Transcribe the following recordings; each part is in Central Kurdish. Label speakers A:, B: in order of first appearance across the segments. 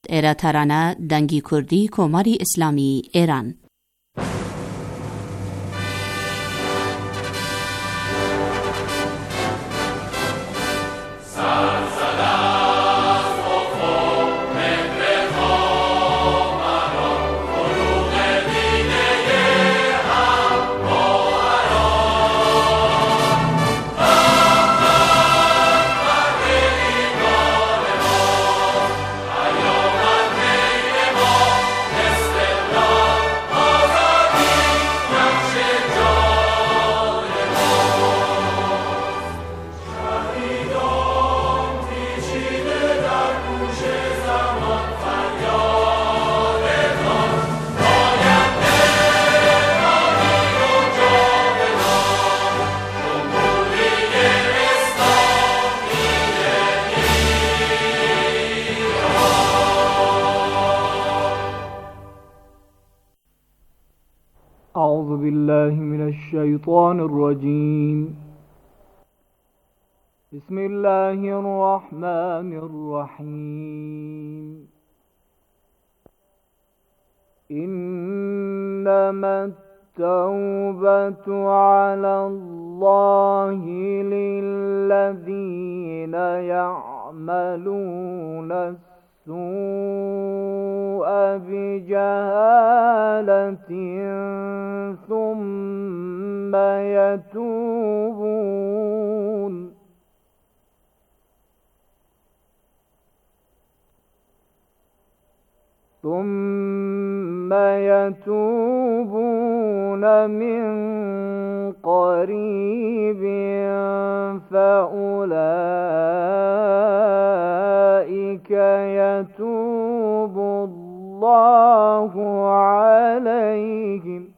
A: ایرا ترانه دنگی کردی کماری اسلامی ایران.
B: أعوذ بالله من الشيطان الرجيم. بسم الله الرحمن الرحيم. إنما التوبة على الله للذين يعملون السوء بجهالة ثم يتوبون من قريب فأولئك يتوب الله عليهم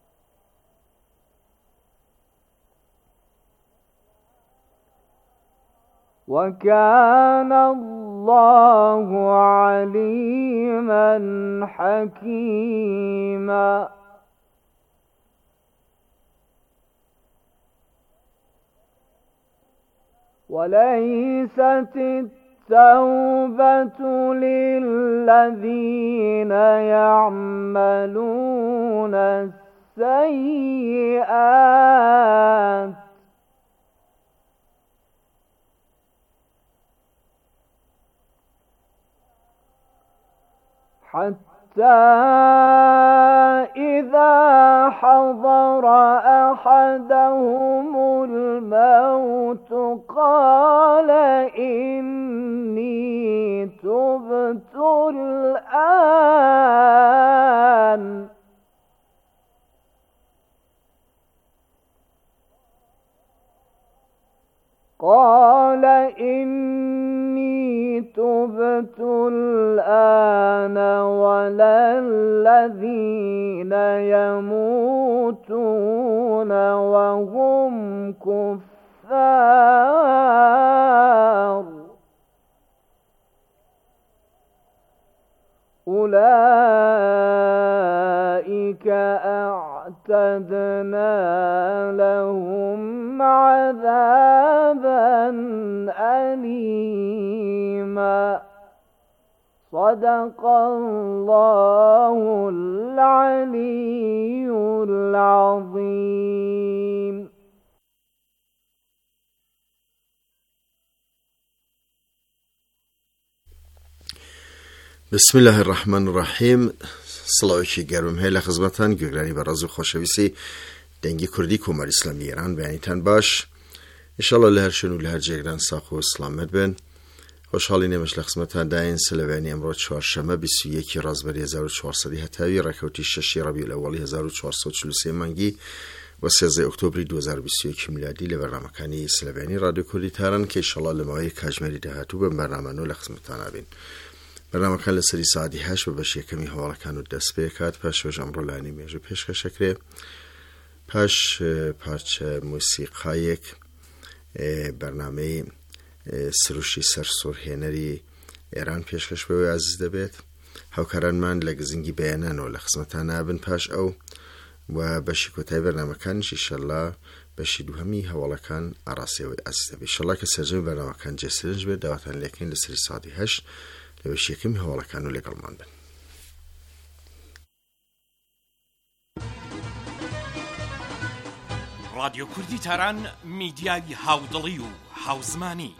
B: وكان الله عليما حكيما. وليست التوبة للذين يعملون السيئات حتى إذا حضر أحدهم الموت قال إني تبت الآن ولا الذين يموتون وهم كفار أولئك أعتدنا لهم عذابا أليما. صدق الله العلي العظيم.
C: بسم الله الرحمن الرحیم. سلاوکی گرم هیل خدمتان گوگرانی براز و خوشویسی دنگی کردی کمر اسلامی ایران بیانیتان باش. انشالله لهر شنو لهر جگران ساخ و سلامت بین. خوشحالی نمش لخدمتان داین سلوانی امروز چهارشنبه 21 رازبری 1407 رکوتی 6 ربیع الاول 1443 مانگی و 13 اکتبر 2021 میلادی لبرنامه‌کانی سلوانی رادیو کردی تهران که انشالله لمای کاجمری دهاتو به برنامه نو لخدمتان آبین. برنامه کان لسری ساعتی 8 و بشه کمی حواله کانو دست بیکات پاش وج امرو لانی میجو پیش شکره پاش پارچه موسیقایک برنامه سروشی سرسورهنری ایران پیشکش به عزیز دبیت هاوکاران من لگزینگی بیانان و لخدمتان آبن پاش او و بشه کتای برنامه کانش انشالله بشه دو همی حواله کان عراسی و عزیز دبیت انشالله که سرجم برنامه کان جسرنج به دواتان لیکن لسری ساعتی 8 لەوەش یەکەمی هەواڵەکان و لەگەڵمان بن.
D: رادیۆ کوردی تاران میدیای هاودڵی و هاوزمانی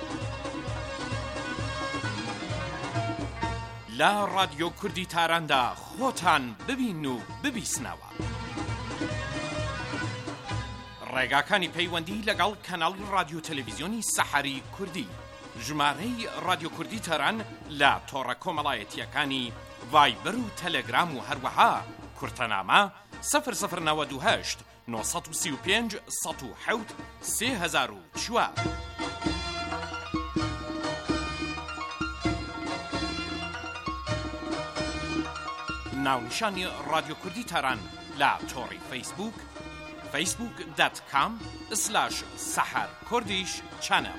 D: لە رادیۆ کوردی تاراندا خۆتان ببین و ببیسنەوە. ڕێگاکانی پەیوەندی لەگەڵ کەناڵی رادیۆ تەلەڤیزیۆنی سەحەری کوردی، ژمارەی رادیۆ کوردی تاران لە تۆڕە کۆمەڵایەتیەکانی ڤایبەر و تەلەگرام و هەروەها کورتەنامە 0098 935 107 3004. ناونیشانی رادیۆ کوردی تاران لە تۆڕی فەیسبوک facebook.com/saharkurdish channel.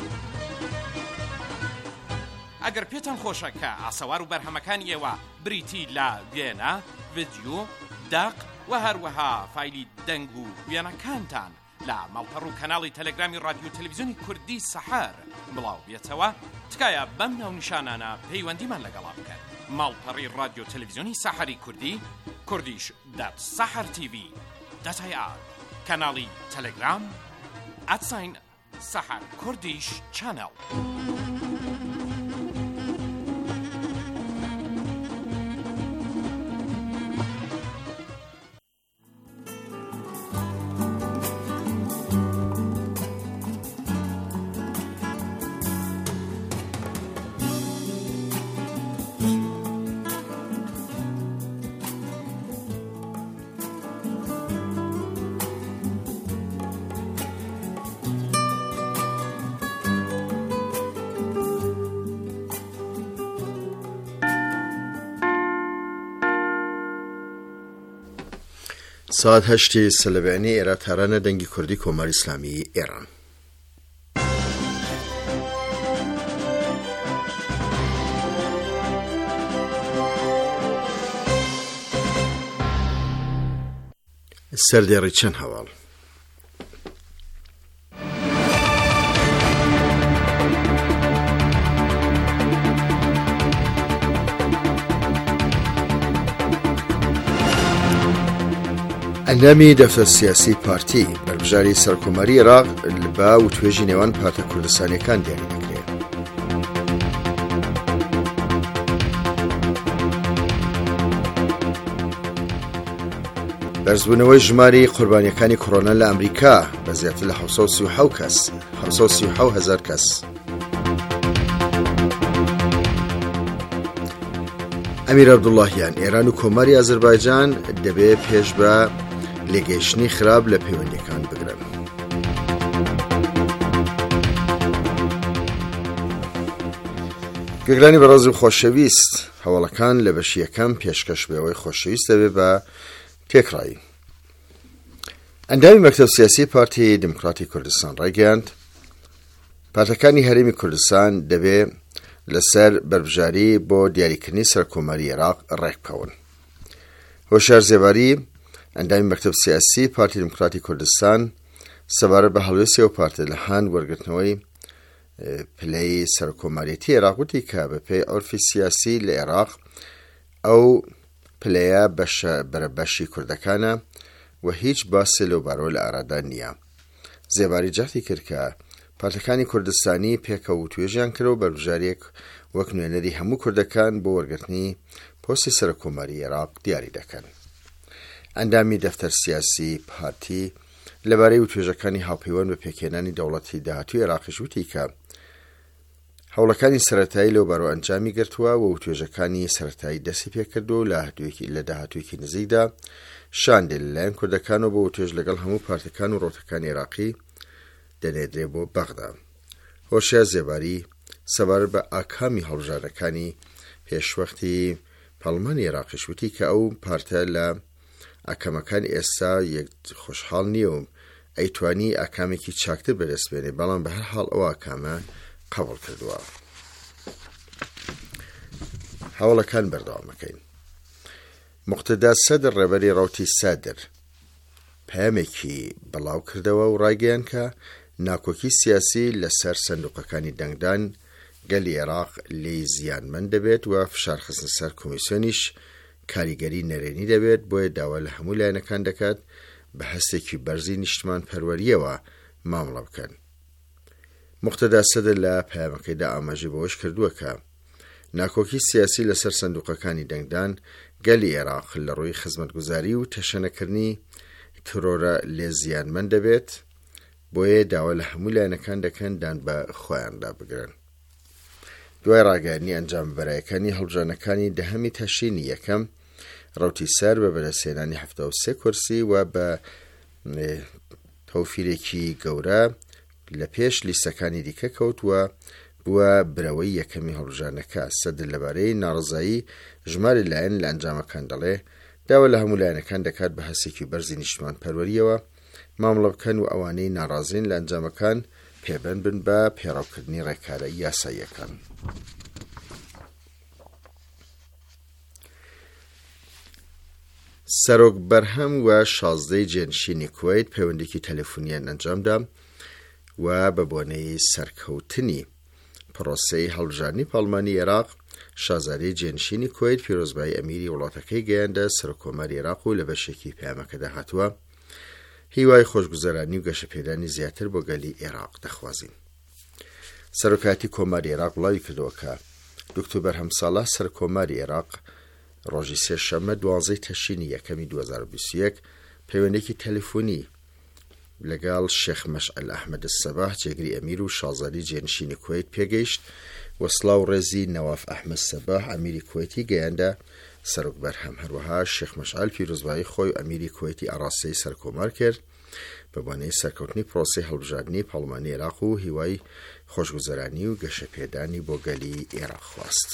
D: ئەگەر پێتان خۆشە کە ئاسەوار و بەرهەمەکانی ئێوە بریتی لە وێنە، ڤیدیۆ، داق و هەروەها فایلی دەنگ و وێنەکانتان لە ماڵپەڕ و کەناڵی تەلەگرامی رادیۆ تەلەڤیزیۆنی کوردی سەحەر بڵاو بێتەوە، تکایە بەم ناونیشانانە پەیوەندیمان لەگەڵا بکەن. ماڵپەڕی رادیۆ تەلەڤیزیۆنی سەحەری کوردی kurdish.sahartv.ir، کەناڵی تەلەگرام @saharkurdish channel.
C: ساعت 8 سلبیانی ئێرە تارانە دەنگی کوردی کۆماری ئیسلامی ئێران. سەردێڕی چەند هەواڵ. ئەندامی دەفتەر سیاسی پارتی بەربژاری سەرکۆمەری عێراق بە وتوێژی نێوان پارتە کوردستانیەکان دیاری دەکرێت. بەرزبوونەوەی ژماری قوربانیەکانی کۆڕۆنا لە ئەمریکا بە زیاتر لە 737,000 کەس. ئەمیر عەبدوڵڵاهیان ئێران و کۆماری ئازەربایجان دەبێت پێش بە لێگەیشتنی خراپ لە پەیوەندیەکان بگرن. گوێگرانی بەڕێز و خۆشەویست، هەواڵەکان لە بەشی یەکەم پێشکەش بەوەی خۆشەویست دەبێت بە تێکڕایی. ئەندامی مەکتەب سیاسی پارتی دموکراتی کوردستان ڕایگەیاند پارتەکانی هەرێمی کوردستان دەبێت لەسەر بەربژاری بۆ دیاریکردنی سەرکۆمەری عێراق ڕێک بکەون. هۆشیار زێباری ئەندامی مەکتەب سیاسی پارتی دموکراتی کوردستان سەبارەت بە هەڵوێستی ئەو پارتە لە هاند وەرگرتنەوەی پلەی سەرکۆمەریەتی عێراق وتی کە بەپێی عورفی سیاسی لە عێراق ئەو پلەیە بەرەبەشی کوردەکانە و هیچ باسی لەوبارەوە لە ئارادا نییە. زێباری جەختی کرد کە پارتەکانی کوردستانی پێکەوە توێژیان کردەوە بەربژاریەک وەک نوێنەری هەموو کوردەکان بۆ وەرگرتنی پۆستی سەرکۆمەری عێراق دیاری دەکەن. ئەندامی دەفتەر سیاسی پارتی لەبارەی وتوێژەکانی هاوپەیوەند بە پێکهێنانی دەوڵەتی داهاتووی عێراقیش وتی کە هەوڵەکانی سەرەتایی لەوبارەوە ئەنجامی گرتووە و وتوێژەکانی سەرەتایی دەستی پێکردو لە داهاتوویەکی نزیکدا شاندێ لەلایەن کوردەکانەوە بۆ وتوێژ لەگەڵ هەموو پارتەکان و ڕۆتەکانی عێراقی دەنێدرێ بۆ بەغدا. هۆشیار زێباری سەبارەت بە ئاکامی هەڵبژارەکانی پێشوەختی پەرلەمانی عێراقیش وتی کە ئەو پارتە لە ئاکامەکان ئێستا یەک خۆشحاڵ نییە و ئەیتوانی ئاکامێکی چاکتر بەدەست بێنێ، بەڵام بە هەر حاڵ ئەو ئاکامە قبول کردووە. هەوڵەکان بەردەوامەکەین. مقتەدا سەدر ڕێبەری ڕەوتی سادر پەیامێکی بەڵاو کردەوە و ڕایگەیان کە ناکۆکی سیاسی لەسەر سندوقەکانی دەنگدان گەلی عێراق لێی زیانمەند دەبێت و فشارخستن سەر کۆمیسیۆنیش کاریگەری نەرێنی دەبێت، بۆیە داوا لە هەموو لایەنەکان دەکات بە هەستێکی بەرزی نیشتمان پەروەریەوە مامەڵە بکەن. موقتەدا سەدر لە پەیامەکەیدا ئاماژەی بەوەش کردووە کە ناکۆکی سیاسی لەسەر سندوقەکانی دەنگدان گەلی عێراق لە ڕووی خزمەتگوزاری و تەشەنەکردنی ترۆرە لێ زیانمەند دەبێت، بۆیە داوا لە هەموو لایەنەکان دەکەن دان بە خۆیاندا بگرن. دوای ڕاگەیاندنی ئەنجامبەرایەکانی هەڵبژانەکانی دەهەمی تەشرینی یەکەم، ڕەوتی سەر بە بەدەستهێنانی 73 کورسی و بە تەوفیرێکی گەورە لە پێش لیستەکانی دیکە کەوتووە بووە برەوەی یەکەمی هەڵبژانەکە. سەدر لەبارەی ناڕزایی ژماری لایەن لە ئەنجامەکان دەڵێ داوا لە هەموو لایەنەکان دەکات بە هەستێکی بەرزی نیشتمان پەروەریەوە مامەڵە بکەن و ئەوانەی ناڕازین لە ئەنجامەکان پێبەند بن بە پێڕاوکردنی ڕێکارە یاساییەکان. سەرۆک بەرهەم و 16 جێنشینی کوێیت پەیوەندێکی تەلەفۆنیان ئەنجامدا و بە بۆنەی سەرکەوتنی پرۆسەی هەڵبژاردننی پاڵمانی عێراق، شازادەی جێنشینی کوێیت پیرۆزبایی ئەمیری وڵاتەکەی گەیاندە سەرۆکۆماری عێراق و لە بەشێکی پەیامەکەدا هاتووە هیوای خۆشگوزەرانی و گەشەپێدانی زیاتر بۆ گەلی عێراق دەخوازین. سەرۆکاتی کۆماری عێراق وڵاوی کردەوە کە دکتۆر بەرهەم ساڵح سەرکۆماری عێراق ڕۆژی سێشەممە 12 تەشرینی یەکەمی 2021 پەیوەندێکی تەلەفۆنی لەگەڵ شێخ مەشعەل ئەحمەد سەباح جێگری ئەمیر و شازادەی جێنشینی کوێیت پێگەیشت و سڵاو ڕێزی نەواف ئەحمەد سەباح ئەمیری کوێیتی گەیاندە سەرۆک بەرهەم. هەروەها شێخ مەشعەل پیرۆزبایی خۆی و ئەمیری کوێیتی ئاراستەی سەرکۆمار کرد بە بۆنەی سەرکەوتنی پرۆسەی هەڵبژاردننی پاڵمانی عێراق و هیوای خۆشگوزەرانی و گەشەپێدانی بۆ گەلی عێراق خواست.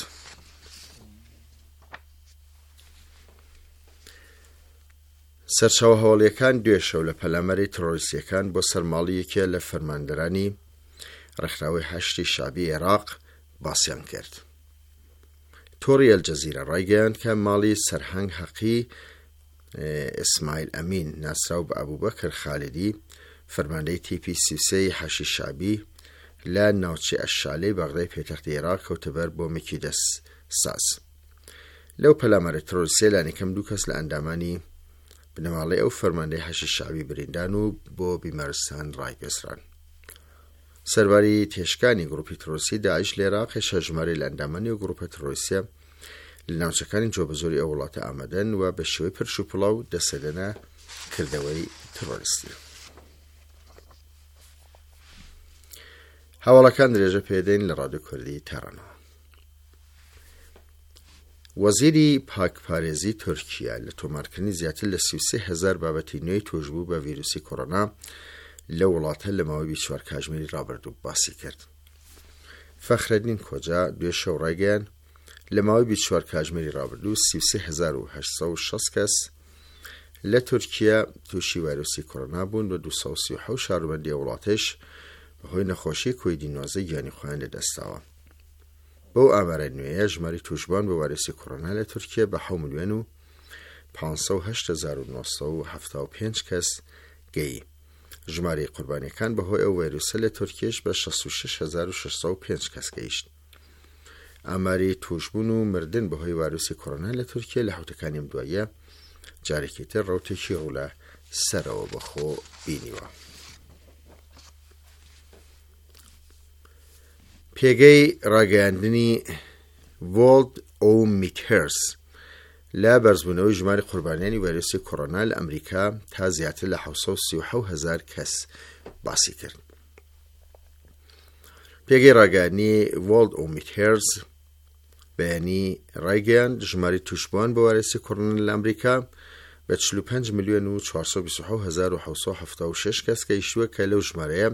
C: سەرچاوە هەواڵیەکان دوێشەو لە پەلامەری ترۆریستیەکان بۆ سەرماڵیەکە لە فەرماندەرانی ڕێکخراوەی هەشتی شعبی عێراق باسییان کرد. تۆڕی ئەلجەزیرە ڕایگەیاند کە ماڵی سەرهەنگ حەقی ئیسماعیل ئەمین ناسراو بە ئەبوبەکر خالیدی فەرماندەی تیپی 33 هەشتی شعبی لە ناوچەی ئەشالەی بەغدای پێتەختی عێراق کەوتەبەر بۆ مێکی دەست ساز. لەو پەلامەرە ترۆریستیە لانیکەم 2 کەس لە ئەندامانی بنەماڵی ئەو فەرماندەی هەشتی شعبی بریندان و بۆ بیمارستان ڕایگەزران. سەرباری تێشکانی گروپی ترۆریستی داعش لە عێراق هێشەژمارەی لە ئەندامانی و گروپە ترۆریستیە لە ناوچەکانی جۆبەجۆری ئەو وڵاتە ئامادەن و بە شێوەی پرش و پڵاو دەسەدەنە کردەوەی ترۆریستی. هەواڵەکان درێژە پێدەین لە ڕادیۆ کوردی تەرەنەوە. وەزیری پاکپارێزی تورکیا لە تۆمارکردنی زیاتر لە 33,000 بابەتی نوێی توشبوو بە ڤیرۆسی کۆڕۆنا لە وڵاتە لە ماوەی 24 کاتژمێری ڕابردوو باسی کرد. فەخرەدین کۆجا دوێ شەو ڕایگەیان لە ماوەی 24 کاتژمێری ڕابردوو 33,860 کەس لە تورکیا تووشی ڤایرۆسی کۆڕۆنا بوون و 237 شارۆمەندی وڵاتش بەهۆی نەخۆشی کۆڤید-19 گیانی خۆیان لەدەستاوە. بەو ئامارە نوێیە ژماری توشبان بە ڤایرۆسی کۆڕۆنا لە تورکیا بە 7,508,975 کەس گەی. ژماری قوربانیەکان بەهۆی ئەو ڤایرۆسە لە تورکیش بە 66,605 کەس گەیشت. ئاماری توشبوون و مردن بەهۆی ڤایرۆسی کۆڕۆنا لە تورکیا لە حوتەکانی ئەم دواییە جارێکی تر ڕەوتێکی ڕوولە سەرەوە بەخۆ بینیوە. پێگەی ڕاگەیاندنی وۆڵد ئۆمیترز لە بەرزبوونەوەی ژماری قوربانیانی ڤایرۆسی کۆڕۆنا لە ئەمریکا تا زیاتر لە 737,000 کەس باسی کرد. پێگەی ڕاگەیاندنی وۆڵد ئۆمیترز بەیانی ڕایگەیاند ژماری توشبووان بە ڤایرۆسی کۆڕۆنا لە ئەمریکا بە 45,427,776 کەس گەیشتووە کە لەو ژمارەیە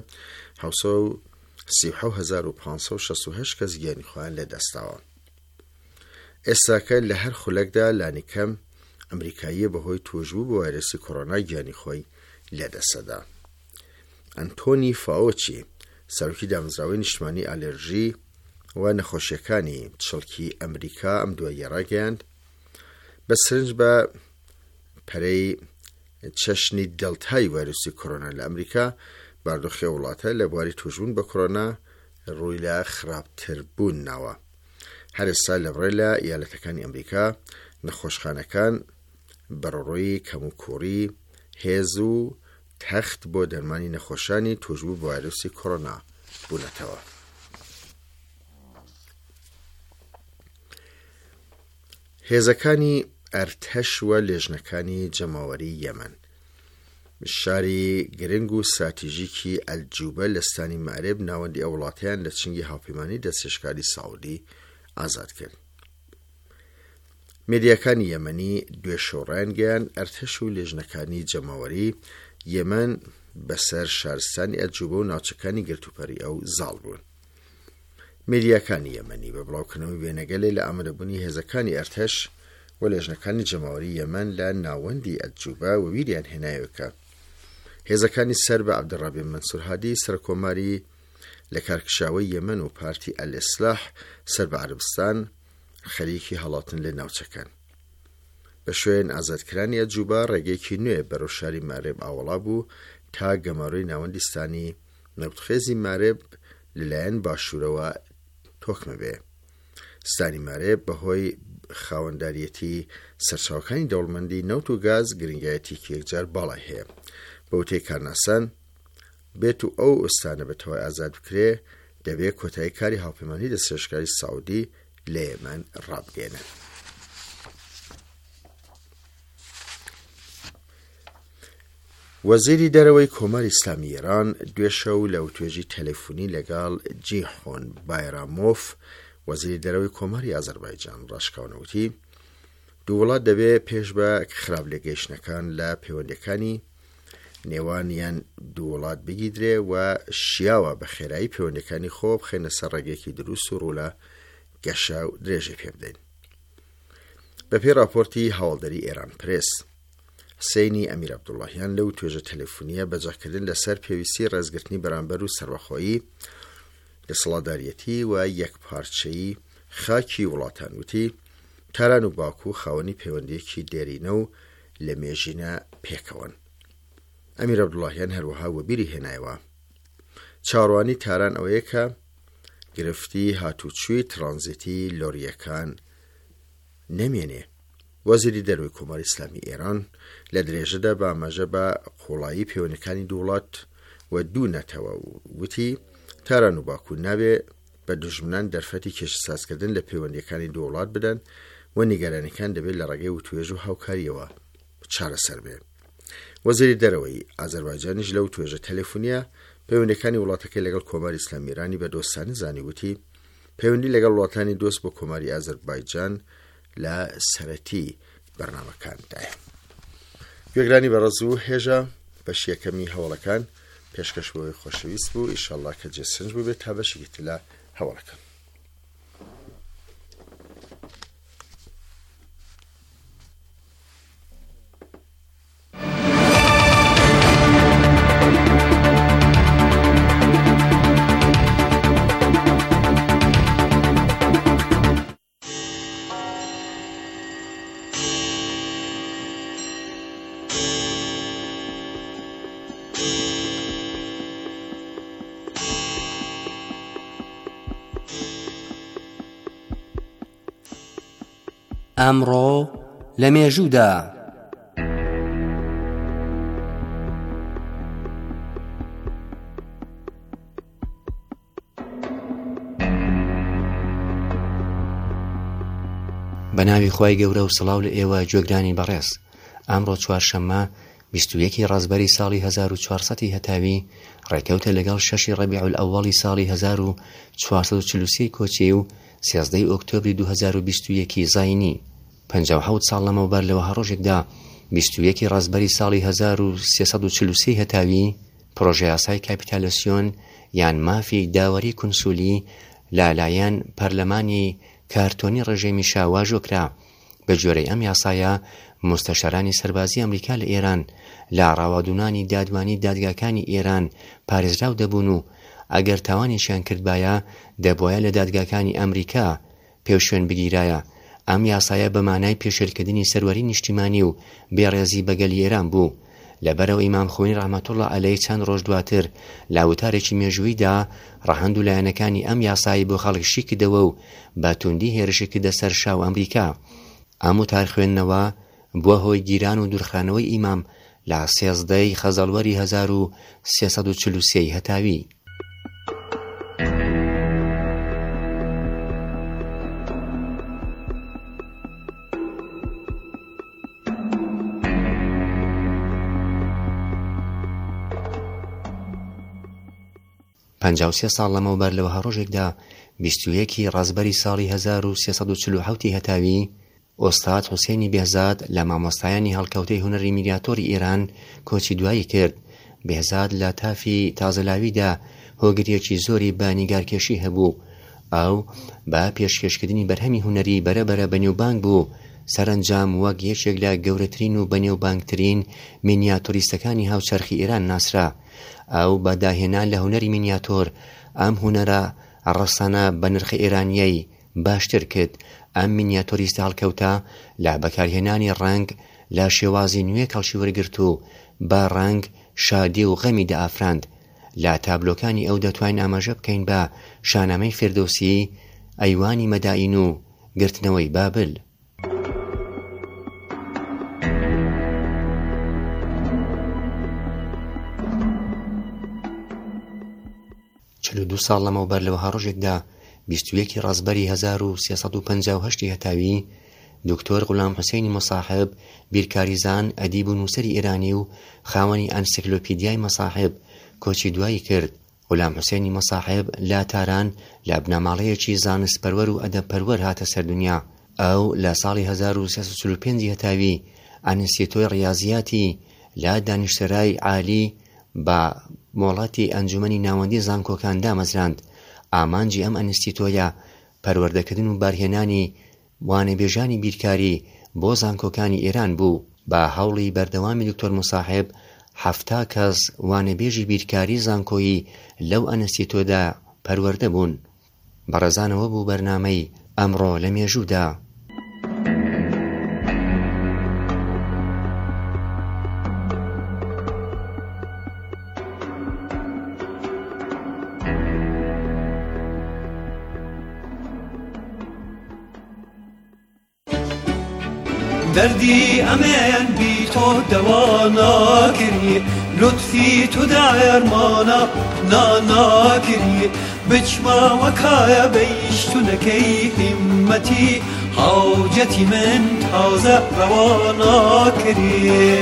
C: 737,568 کەس گیانی خۆیان لەدەستاوە. ئێستاکە لە هەر خولەکدا لانیکەم ئەمریکاییە بەهۆی توشبوو بە ڤایرۆسی کۆڕۆنا گیانی خۆی لەدەستەدا. ئەنتۆنی فاوچی سەرۆکی دامەزراوەی نیشتمانی ئالێرژی و نەخۆشیەکانی چڵکی ئەمریکا ئەم دواییە ڕاگەیاند بە سرنج بە پەرەی چەشنی دڵتای ڤایرۆسی کۆڕۆنا لە ئەمریکا باردۆخی وڵاتە لە بواری توشبوون بە کۆڕۆنا ڕووی لە خراپتر بوونەوە. هەر ئێستا لە بڕێلە ئیالەتەکانی ئەمریکا نەخۆشخانەکان بەڕۆڕۆی کەموکوڕی هێز و تەخت بۆ دەرمانی نەخۆشانی توشبوو بە ڤایرۆسی کۆڕۆنا بوونەتەوە. هێزەکانی ئەرتەش وە لێژنەکانی جەماوەری یەمەن شاری گرنگ و استراتیژیکی ئەلجوبە لە ستانی مەعرب ناوەندی ئەو وڵاتەیان لە چنگی هاوپەیمانی دەستێشکاری ساوودی ئازاد کرد. میدیاکانی یەمەنی دوێشەوڕایان گەیان ئەرتەش و لێژنەکانی جەماوەری یەمەن بەسەر شارستانی ئەلجوبە و ناوچەکانی گرتوپەری ئەو زاڵ بوون. میدیاکانی یەمەنی بە بڵاوکردنەوەی وێنەگەلێ لە ئامادەبوونی هێزەکانی ئەرتەش و لێژنەکانی جەماوەری یەمەن لە ناوەندی ئەلجوبە و بیریان هێنایەوە هێزەکانی سەر بە عەبدوڕابێ مەنسوور هادی سەرکۆماری لە کارکشاوەی یەمەن و پارتی ئەلئیسلاح سەر بە عەربستان خەریکی هەڵاتن لە ناوچەکان. بە شوێن ئازادکرانی ئەلجوبە ڕێگەیەکی نوێ بەرەو شاری مارێب ئاوەڵا بوو تا گەماڕۆی ناوەندیستانی نەوتخێزی مارێب لەلایەن باشوورەوە تۆکمە بێ. ستانی مارێب بەهۆی خاوەنداریەتی سەرچاوەکانی دەوڵەمەندی نەوت و گاز گرنگایەتێکی یەکجار باڵای هەیە. بە وتەی کارناسان بێت و ئەو ئستانە بەتەوای ئازاد بکرێ دەبێت کۆتایی کاری هاوپەیمانی دەستێشکاری ساوودی لە یەمەن ڕابگەێنن. وەزیری دەرەوەی کۆماری ئیسلامی ئێران دوێشەو لە وتوێژی تەلەفۆنی لەگەڵ جیحۆن بایرامۆف وەزیری دەرەوەی کۆماری ئازەربایجان ڕاشکاونەوتی دوو وڵات دەبێت پێش بە خراپ لێگەیشتنەکان لە پەیوەندیەکانی نێوانیان دوو وڵات بگیدرێ و شیاوە بە خێرایی پەیوەندیەکانی خۆ بخێنە سەر ڕێگەیەکی دروست و ڕوو لە گەشە و درێژێ پێ بدەین. بەپێی راپۆرتی هەواڵدەری ئێران پرێس حسێنی ئەمیر عەبدوڵڵاهیان لەو توێژە تەلەفۆنیە بەجاکردن لەسەر پێویستی ڕێزگرتنی بەرامبەر و سەربەخۆیی دەسەڵاتدارەتی و یەکپارچەیی خاکی وڵاتان وتی تاران و باکوو خاوەنی پەیوەندیەکی دێرینە و لە مێژینە پێکەوەن. ئەمیر عەبدوڵڵاهیان هەروەها وەبیری هێنایەوە چاڕوانی تاران ئەوەیە کە گرفتی هاتوچووی ترانزیتی لۆریەکان نەمێنێ. وەزیری دەرەوەی کۆماری ئیسلامی ئێران لە درێژەدا بە ئاماژە بە قوڵایی پەیوەندیەکانی دوو وڵات و دوو نەتەوە وتی تاران و باکوو نابێ بە دوژمنان دەرفەتی کێشەسازکردن لە پەیوەندیەکانی دوو وڵات بدەن و نیگەرانیەکان دەبێت لە ڕێگەی وتوێژ و هاوکاریەوە چارەسەر بێ. وەزیری دەرەوەی ئازەربایجانیش لەو توێژە تەلەفۆنیە پەیوەندیەکانی وڵاتەکەی لەگەڵ کۆماری ئیسلامی ئێرانی بە دۆستانە زانی وتی پەیوەندی لەگەڵ وڵاتانی دۆست بۆ کۆماری ئازەربایجان لە سەرەتی بەرنامەکاندایە. گوێگرانی بەڕێز و هێژە بەشی یەکەمی هەوڵەکان پێشکەش بۆی خۆشەویست بوو ئینشاءالله کە جێسنج بوو بێت تا بەشێکی تر لە هەوڵەکان.
E: ئەمڕۆ لە مێژوودا
F: بە ناوی خوای گەورە و سڵاو لە ئێوە گوێگرانی بەڕێز. ئەمڕۆ چوارشەممە 21 ڕازبەری ساڵی 1400 هەتاوی ڕێکەوتە لەگەڵ 6 ڕەبیع الئەوەڵی ساڵی 1443 کۆچی و 13 ئۆکتۆبری 2021 زاینی 57 ساڵ لەمەوبەر لەوە هەڕۆژێکدا 21 ڕازبەری ساڵی 1343 هەتاوی پرۆژە یاسای کاپیتالسیۆن یان مافی داوەری کونسولی لالایەن پەرلەمانی کارتۆنی ڕێژەمی شا واژۆکرا. بە جۆرەی ئەم یاسایە مستەشارانی سەربازی ئەمریکا لە ئێران لە ڕاوادونانی دادوانی دادگاکانی ئێران پارێزراو دەبوون و ئەگەر تاوانیشیان کردبایە دەبوایە لە دادگاکانی ئەمریکا پێوشوێن بگیرایە. ئەم یاسایە بە مانای پێشێلکردنی سەروەری نیشتیمانی و بێڕێزی بەگەلی ئێران بوو. لەبەرەوە ئیمام خۆینی ڕەحمەتوڵڵا عەلەیهی چەند ڕۆژ دواتر لە وتارێکی مێژوویدا ڕەهەند و لایەنەکانی ئەم یاسایی بۆ خەڵکشی کردەوە و بە توندی هێرشی کردە سەر شاو ئەمریکا. ئەم وتار خوێندنەوە بووە هۆی گیران و دوورخانەوەی ئیمام لە 13 خەزەڵوەری 1343 هەتاوی. پەنجاوسێ ساڵ لەمەوبەر لەوەها ڕۆژێکدا 21 ڕازبەری ساڵی 1347 هەتاوی ئۆستاد حوسێنی بێهزاد لە مامۆستایانی هەڵکەوتەی هونەری میلیاتۆری ئێران کۆچی دوایی کرد. بێهزاد لە تافی تازەلاویدا هۆگریەکی زۆری بە نیگارکێشی هەبوو. ئەو بە پێشکەشکردنی بەرهەمی هونەری بەرەبەرە بەنێوبانگ بوو. سەرنجام وەک یەکێک لە گەورەترین و بەنێوبانگترین مینیاتۆریستەکانی هاوچەرخی ئێران ناسرا. ئەو بە داهێنان لە هونەری مینیاتۆر ئەم هونەرە ڕەسانە بە نرخی ئێرانیەی باشتر کرد. ئەم مینیاتۆریستە هەڵکەوتە لە بەکارهێنانی ڕەنگ لە شێوازی نوێ کەڵشی وەرگرت و بە ڕەنگ شادی و غەمی دائافراند. لە تابلۆکانی ئەو دەتوانین ئاماژە بکەین بە شانامەی فێردۆسی، ئەیوانی مەدائین و گرتنەوەی بابل. 42 ساڵ لەمەوبەر لەوەها ڕۆژێکدا 21 ڕازبەری 1358 هەتاوی دکتۆر غولام حوسێنی مەساحب بیرکاریزان ئەدیب و نووسەری ئێرانی و خاوەنی ئەنسیکلۆپیدیای مەساحب کۆچی دوایی کرد. غولام حوسێنی مەساحب لە تاران لە بنەماڵەیەکی زانستپەروەر و ئەدەبپەروەر هاتە سەردونیا. ئەو لە ساڵی 1345 هەتاوی ئەنستیتۆی ڕیاضیاتی لە دانیشتەرای عالی بە مۆڵەتی ئەنجومەنی ناوەندی زانکۆکان دامەزراند. ئامانجی ئەم ئەنستیتۆیە پەروەردەکردن و بارهێنانی وانەبێژانی بیرکاری بۆ زانکۆکانی ئێران بوو. بە هەوڵی بەردەوامی دکتۆر مەساحب 70 کەس وانەبێژی بیرکاری زانکۆیی لەو ئەنستیتۆدا پەروەردە بوون. بەڕێزانەوە بوو بەرنامەی ئەمڕۆ لە مێژوودا.
G: دردی ئەمێن بی تۆ دەوا ناکردی، لوتفی تۆ دایەرمانە ناناکردی، بچماوەکایە بەیشتونەکەی هیممەتی حاوجەتی من تازە ڕەوا ناکردی.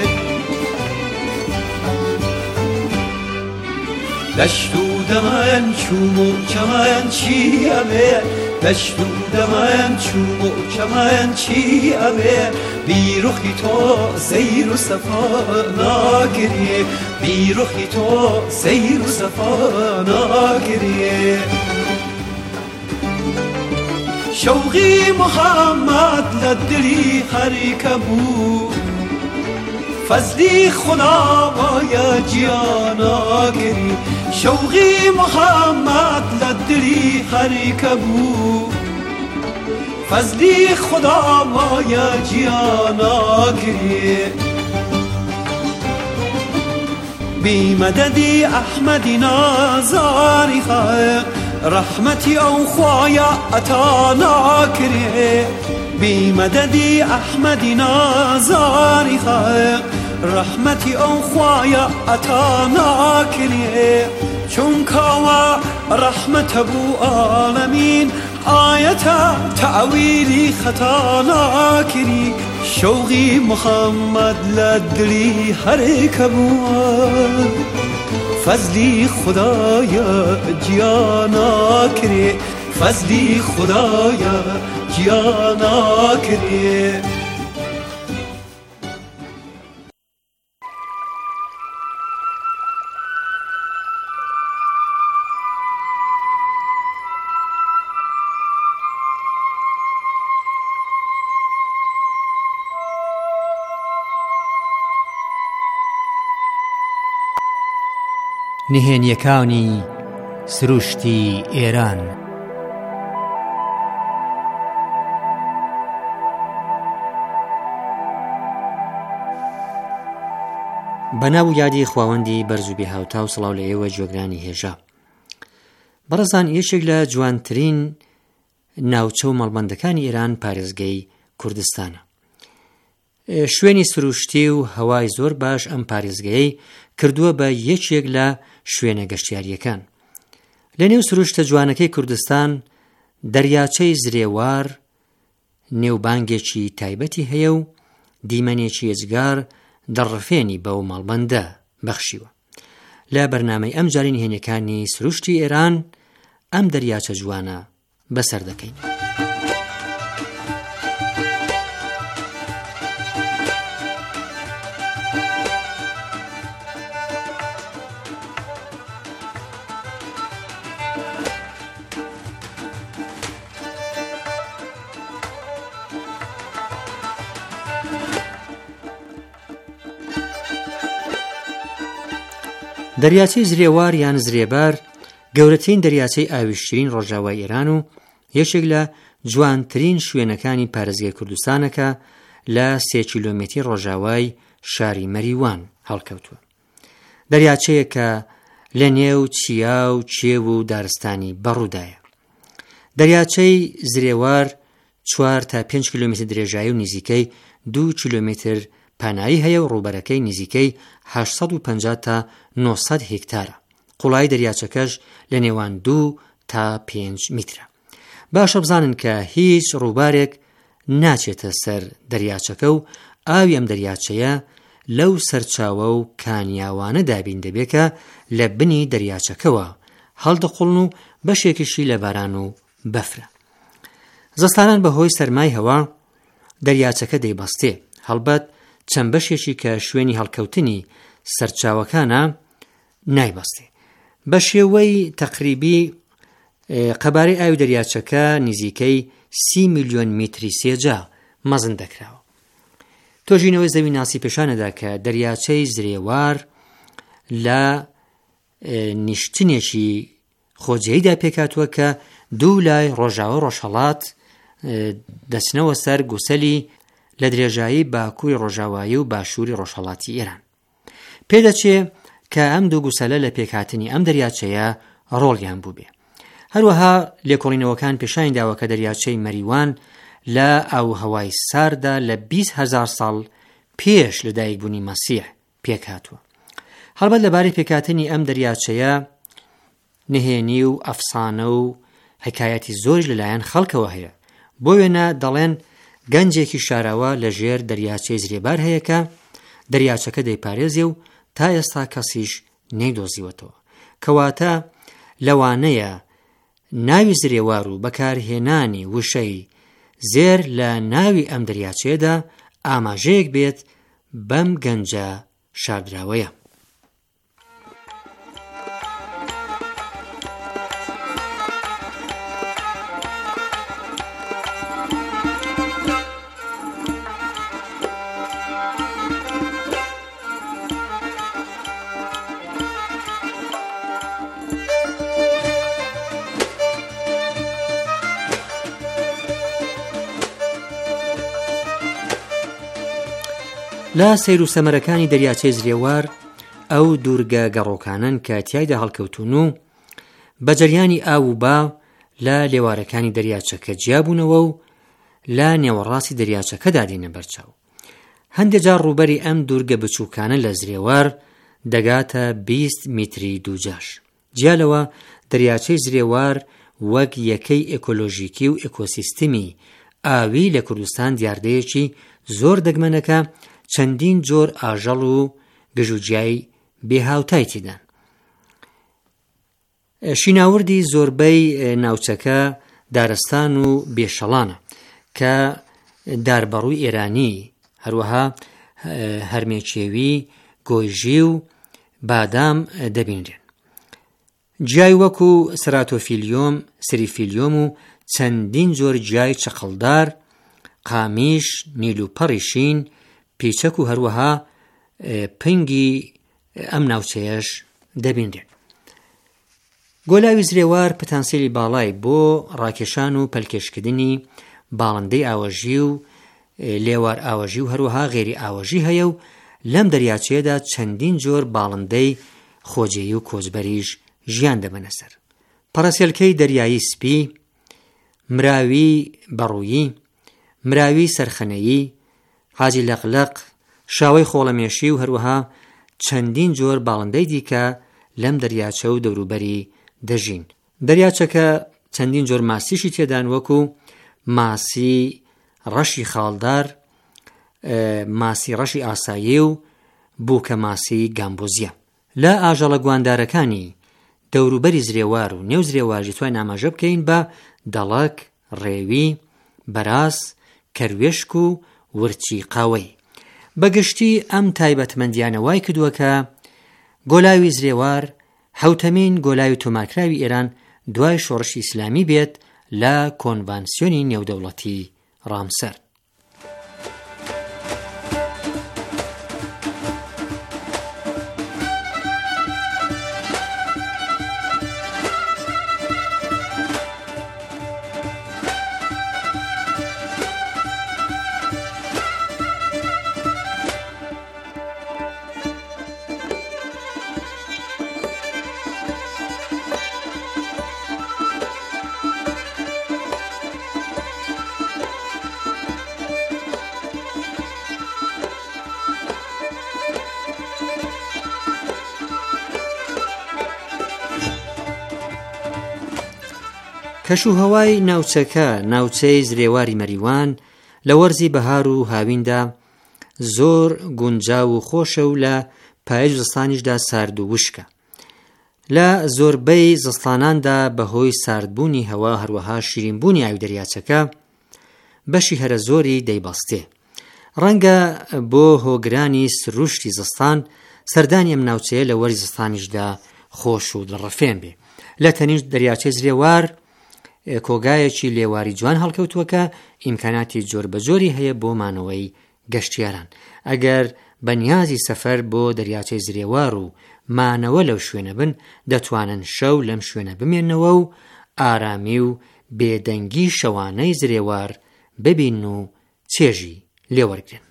G: دەشت و دەمەن چوم و چەمەن چی ئەبێ، دەشت و دەمەن چوم و چەمەن چی ئەبێ، بیرۆخی تۆ سەیر و سەفا ناکردی، بیرۆخی تۆ سەیر و سەفا ناکردی. شەوقی محەممەد لە دڵی هەرکە بوو، فەزلی خدا وایە گیاناگری، شەوقی محەممەد لە دڵی هەرکە بوو، فەزلی خدا وایە گیاناگری. بیمەدەدی ئەحمەدی نازاری خەق، ڕەحمەتی ئەو خوایە ئەتا ناکرێ، بیمەدەدی ئەحمەدی نازاری خەق، ڕەحمەتی ئەو خوایە ئەتا ناکرێ. چونکەوە ڕەحمەتە بوو ئاڵەمین، ئایەتە تەعویلی خەتا ناکری، شەوقی محەممەد لە دڵی هەرکە بووە، فەزلی خدایە گیاناکرێ، فەزلی خدایە گیاناکرێ.
E: نهێنیەکانی سروشتی ئێران. بەناو یادی خواوەندی بەرز و بێهاوتا و سڵاو لە ئێوە جۆگرانی هێژە. بەڕێزان، یەکێک لە جوانترین ناوچە و مەڵبەندەکانی ئێران پارێزگای کوردستانە. شوێنی سروشتی و هەوای زۆر باش ئەم پارێزگایەی کردووە بە یەکێک لە شوێنە گەشتیاریەکان. لە نێو سروشتە جوانەکەی کوردستان دەریاچەی زرێوار نێوبانگێکی تایبەتی هەیە و دیمەنێکی ئێجگار دەڕفێنی بەو ماڵبەندە بەخشیوە. لە بەرنامەی ئەم جاری نهێنیەکانی سروشتی ئێران ئەم دەریاچە جوانە بەسەر دەکەین. دەریاچەی زرێوار یان زرێبار گەورەترین دەریاچەی ئاویشترین ڕۆژاوای ئێران و یەکێک لە جوانترین شوێنەکانی پارێزگای کوردستانەکە لە 3 کیلۆمێتری ڕۆژاوای شاری مەریوان هەڵکەوتووە. دەریاچەیە کە لە نێو چیا و چێو و دارستانی بەڕوودایە. دەریاچەی زرێوار 4 تا 5 کیلۆمێتر درێژایی و نزیکەی 2 کیلۆمێتر پانایی هەیە و ڕووبەرەکەی نزیکەی 850 تا 900 هێکتارە. قوڵای دەریاچەکەش لە نێوان 2 تا 5 میترە. باشە بزانن کە هیچ ڕووبارێک ناچێتە سەر دەریاچەکە و ئاوی ئەم دەریاچەیە لەو سەرچاوە و کانیاوانە دابین دەبێت کە لە بنی دەریاچەکەوە هەڵدەقوڵن و بەشێکیشی لە باران و بەفرە. زستانان بەهۆی سەرمای هەوا دەریاچەکە دەیبەستێ. هەڵبەت چەند بەشێکی کە شوێنی هەڵکەوتنی سەرچاوەکانە نایبەستێ. بە شێوەی تەقریبی قەبارەی ئاوی دەریاچەکە نزیکەی 30 میلیۆن میتری سێجا مەزن دەکراوە. تۆژینەوەی زەوی ناسی پێشانەدا کە دەریاچەی زرێوار لە نیشتنێکی خۆجێیدا پێکاتووە کە دوو لای ڕۆژاوە ڕۆژهەڵات دەچنەوە سەر گوسەلی لە درێژایی باکووری ڕۆژاوایی و باشووری ڕۆژهەڵاتی ئێران. پێدەچێ کە ئەم دوو گوسەلە لە پێکهاتنی ئەم دەریاچەیە ڕۆڵیان بوو بێ. هەروەها لێکۆڵینەوەکان پیشانی داوە کە دەریاچەی مەریوان لە ئاوهەوای ساردا لە 20,000 ساڵ پێش لەدایکبوونی مەسیح پێکهاتووە. هەڵبەت لەبارەی پێکهاتنی ئەم دەریاچەیە نهێنی و ئەفسانە و حکایەتی زۆریش لەلایەن خەڵکەوە هەیە. بۆ وێنە دەڵێن گەنجێکی شاراوە لە ژێر دەریاچەی زرێبار هەیە کە دەریاچەکە دەیپارێزێ و تا ئێستا کەسیش نەیدۆزیوەتەوە. کەواتە لەوانەیە ناوی زرێوار و بەکارهێنانی وشەی زێر لە ناوی ئەم دەریاچەیەدا ئاماژەیەک بێت بەم گەنجە شاردراوەیە. لە سەیر و سەمەرەکانی دەریاچەی زرێوار ئەو دوورگە گەڕۆکانن کە تیایدا هەڵکەوتون و بە جەریانی ئاو و با لە لێوارەکانی دەریاچەکە جیابوونەوە و لە نێوەڕاستی دەریاچەکەدا دێنە بەرچاو. هەندێک جار ڕووبەری ئەم دوورگە بچووکانە لە زرێوار دەگاتە 20 میتری دووجاش. جیالەوە دەریاچەی زرێوار وەک یەکەی ئێکۆلۆژیکی و ئێکۆسیستمی ئاوی لە کوردستان دیاردەیەکی زۆر دەگمەنەکە چەندین جۆر ئاژەڵ و گژوجیای بێهاوتای تێدان. شیناوردی زۆربەی ناوچەکە دارستان و بێشەڵانە کە داربەڕووی ئێرانی، هەروەها هەرمێکێوی، گۆیژی و بادام دەبینرێن. جیای وەکو سراتۆفیلیۆم، سریفیلیۆم و چەندین جۆر جیای چقڵدار، قامیش، نیلوپەڕی شین، پیچەک و هەروەها پنگی ئەم ناوچەیەش دەبینرێن. گۆلاوی زرێوار پتانسیلی باڵای بۆ ڕاکێشان و پەلکێشکردنی باڵندەی ئاوەژی و لێوار ئاوەژی و هەروەها غێری ئاوەژی هەیە و لەم دەریاچەیەدا چەندین جۆر باڵندەی خۆجێی و کۆچبەریش ژیان دەبەنە سەر. پەڕەسێلکەی دەریایی سپی، مراوی بەڕوویی، مراوی سەرخەنەیی، حاجی لەقلەق، شاوەی خۆڵەمێشی و هەروەها چەندین جۆر باڵندەی دیکە لەم دەریاچە و دەوروبەری دەژین. دەریاچەکە چەندین جۆر ماسیشی تێدان، وەکو ماسی ڕەشی خاڵدار، ماسی ڕەشی ئاسایی و بووکە ماسی گامبۆزیە. لە ئاژەڵە گواندارەکانی دەوروبەری زرێوار و نێو زرێواژی توای ئاماژە بکەین بە دەڵک، ڕێوی، بەراس، کەروێشک و ورچی قاوەی. بەگشتی ئەم تایبەتمەندیانە وای کردووە کە گۆلاوی زرێوار حوتەمین گۆلاوی تۆمارکراوی ئێران دوای شۆڕشی ئیسلامی بێت لە کۆنڤانسیۆنی نێودەوڵەتی ڕامسەر. کەشوهەوای ناوچەکە، ناوچەی زرێواری مەریوان لە وەرزی بەهار و هاویندا زۆر گونجاو و خۆشە و لە پاییز و زستانیشدا سارد و وشکە. لە زۆربەی زستاناندا بەهۆی ساردبوونی هەوا هەروەها شیرینبوونی ئاوی دەریاچەکە بەشی هەرە زۆری دەیبەستێ. ڕەنگە بۆ هۆگرانی سروشتی زستان سەردانی ئەم ناوچەیە لە وەرزی زستانیشدا خۆش و دڵڕەفێن بێ. لە تەنیشت دەریاچەی زرێوار کۆگایەکی لێواری جوان هەڵکەوتووەکە ئیمکاناتی جۆر بەجۆری هەیە بۆ مانەوەی گەشتیاران. ئەگەر بەنیازی سەفەر بۆ دەریاچەی زرێوار و مانەوە لەو شوێنە بن، دەتوانن شەو لەم شوێنە بمێنەوە و ئارامی و بێدەنگی شەوانەی زرێوار ببین و چێژی لێوەرگرن.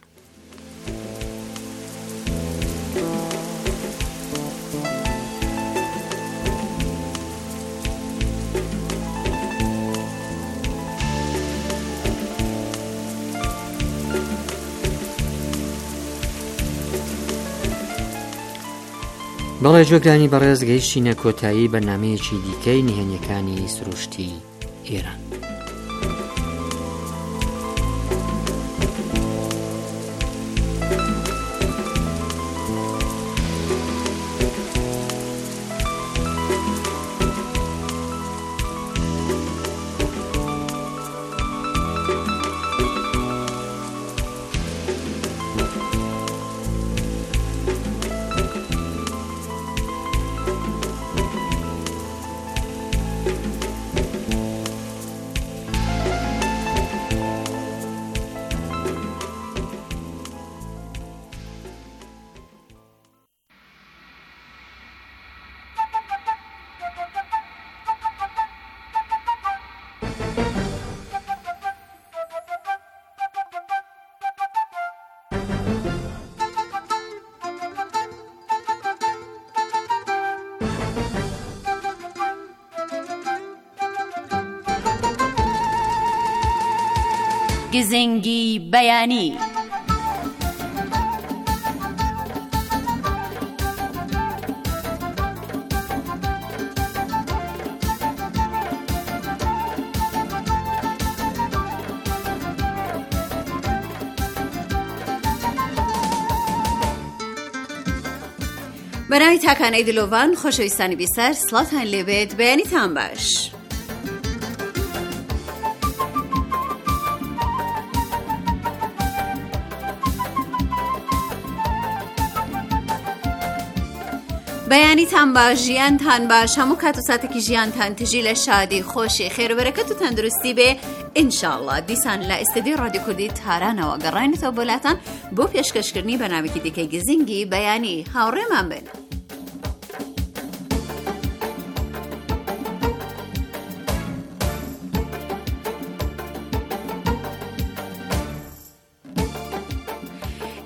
E: بەڵێ جۆگرانی بەڕێز گەیشتینە کۆتایی بەرنامەیەکی دیکەی نهێنیەکانی سروشتی ئێران.
A: گزنگی بەیانی.
H: بەناوی تاکانەی دلۆڤان خۆشەویستانی بیسەر سڵاتان لێبێت، بەیانیتان باش. بەیانیتان باش، ژیانتان باش، هەموو کات و ساتێکی ژیانتان تژی لە شادی، خۆشی، خێربەرەکەت و تەندروستی بێ ئینشاءڵڵا. دیسان لە ئێستدی ڕادیۆ کوردی تارانەوە گەڕاینەتەوە بۆلاتان بۆ پێشکەشکردنی بەنامێکی دیکەی گزنگی بەیانی. هاوڕێمان بن.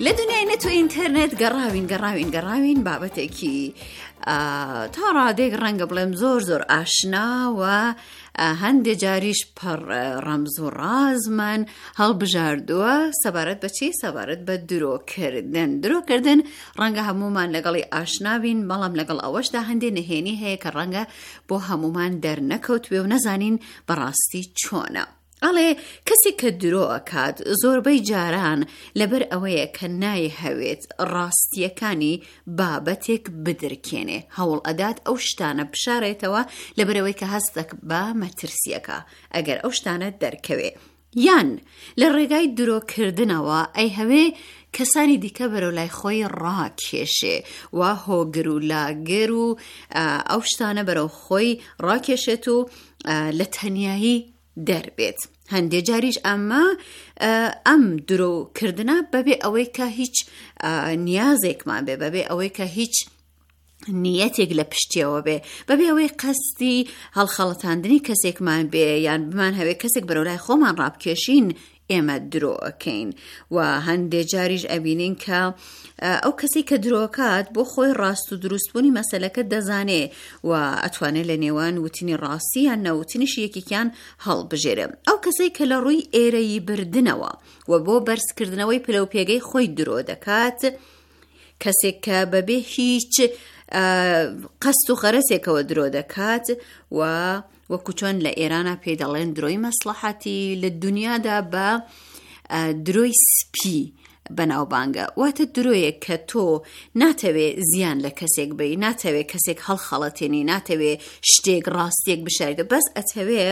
H: لە دنیای نێت و ئینتەرنێت گەڕاوین بابەتێکی تا ڕادێک ڕەنگە بڵێم زۆر ئاشناوە هەندێک جاریش پڕ ڕەمز و ڕازمان هەڵبژاردووە سەبارەت بە چی؟ سەبارەت بە درۆکردن ڕەنگە هەمومان لەگەڵی ئاشناوین بەڵام لەگەڵ ئەوەشدا هەندێک نهێنی هەیە کە ڕەنگە بۆ هەمومان دەرنەکەوتوێ و نەزانین بەڕاستی چۆنە. ئەڵێ کەسێک کە درۆ ئەکات زۆربەی جاران لەبەر ئەوەیە کە نایهەوێت ڕاستیەکانی بابەتێک بدرکێنێ هەوڵ ئەدات ئەو شتانە بشارێتەوە لەبەرەوەی کە هەستێک بە مەترسیەکە ئەگەر ئەو شتانە دەرکەوێ یان لە ڕێگای درۆکردنەوە ئەیهەوێ کەسانی دیکە بەرەو لای خۆی ڕاکێشێ و هۆگر و لاگر و ئەو شتانە بەرەو خۆی ڕاکێشێت و لە تەنیایی دەربێت. هەندێک جاریش ئەم درۆکردنە بەبێ ئەوەی کە هیچ نیازێکمان بێ بەبێ ئەوەی کە هیچ نیەتێک لە پشتیەوە بێ بەبێ ئەوەی قەستی هەڵخەڵەتاندنی کەسێکمان بێ یان بمان هەوێ کەسێک بەرەو لای خۆمان ڕابکێشین ئێمە درۆ ئەکەین و هەندێک جاریش ئەبینین کە ئەو کەسی کە درۆکات بۆ خۆی ڕاست و دروستبوونی مەسەلەکە دەزانێ و ئەتوانێت لە نێوان وتنی ڕاستی یان نەوتنیش یەکێکیان هەڵبژێرە. ئەو کەسەی کە لە ڕووی ئێرەی بردنەوە و بۆ بەرزکردنەوەی پلەپێگەی خۆی درۆ دەکات کەسێک کە بەبێ هیچ قەست و خەرەسێکەوە درۆ دەکات و وەکو چۆن لە ئێرانە پێی دەڵێن درۆی مەسلحەتی لە دنیادا بە درۆی سپی بەناوبانگە واتە درۆیەک کە تۆ ناتەوێ زیان لە کەسێک بی ناتەوێ کەسێک هەڵخەڵەتێنی ناتەوێ شتێک ڕاستێک بشاریتە بەس ئەتەوێ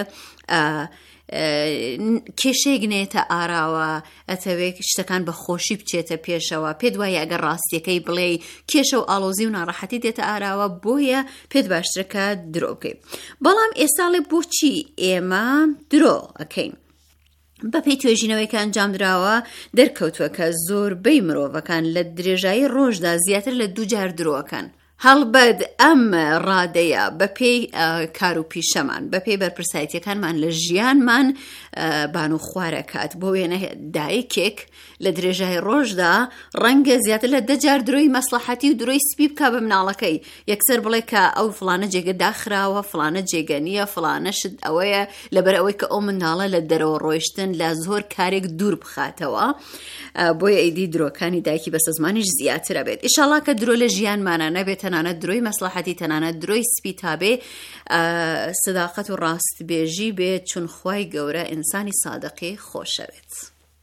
H: کێشەیەک نێتە ئاراوە ئەتەوێت شتەکان بە خۆشی بچێتە پێشەوە پێت وایە ئەگەر ڕاستیەکەی بڵێ کێشە و ئاڵۆزی و ناڕەحەتی دێتە ئاراوە بۆیە پێت باشترەکە درۆ بکەیت. بەڵام ئێستاڵێ بۆچی ئێمە درۆ ئەکەین؟ بەپێی توێژینەوەی کە ئەنجام درراوە دەرکەوتووە کە زۆربەی مرۆڤەکان لە درێژایی ڕۆژدا زیاتر لە 2 جار درۆکەن. هەڵبەت ئەم ڕادەیە بەپێی کار و پیشەمان بەپێی بەرپرسایەتیەکانمان لە ژیانمان بان و خوارەکات بۆ وێنە دایکێک لە درێژای ڕۆژدا ڕەنگە زیاتر لە 10 جار درۆی مەسلحەتی و درۆی سپی بکا بە مناڵەکەی یەکسەر بڵێ کە ئەو فڵانە جێگە داخراوە فڵانە جێگە نییە فڵانە شت ئەوەیە لەبەر ئەوەی کە ئەو منداڵە لە دەرەوە ڕۆیشتن لە زۆر کارێک دوور بخاتەوە بۆیە ئەیدی درۆکانی دایکی بەسە زمانیش زیاترە بێت. ئیشاڵڵا کە درۆ لە ژیانمانە نەبێت تەنانەت درۆی مەسلحەتی تەنانەت درۆی سپی تابێ سەداقەت و ڕاستبێژی بێت چون خوای گەورە ئینسانی سادقی خۆشەوێت.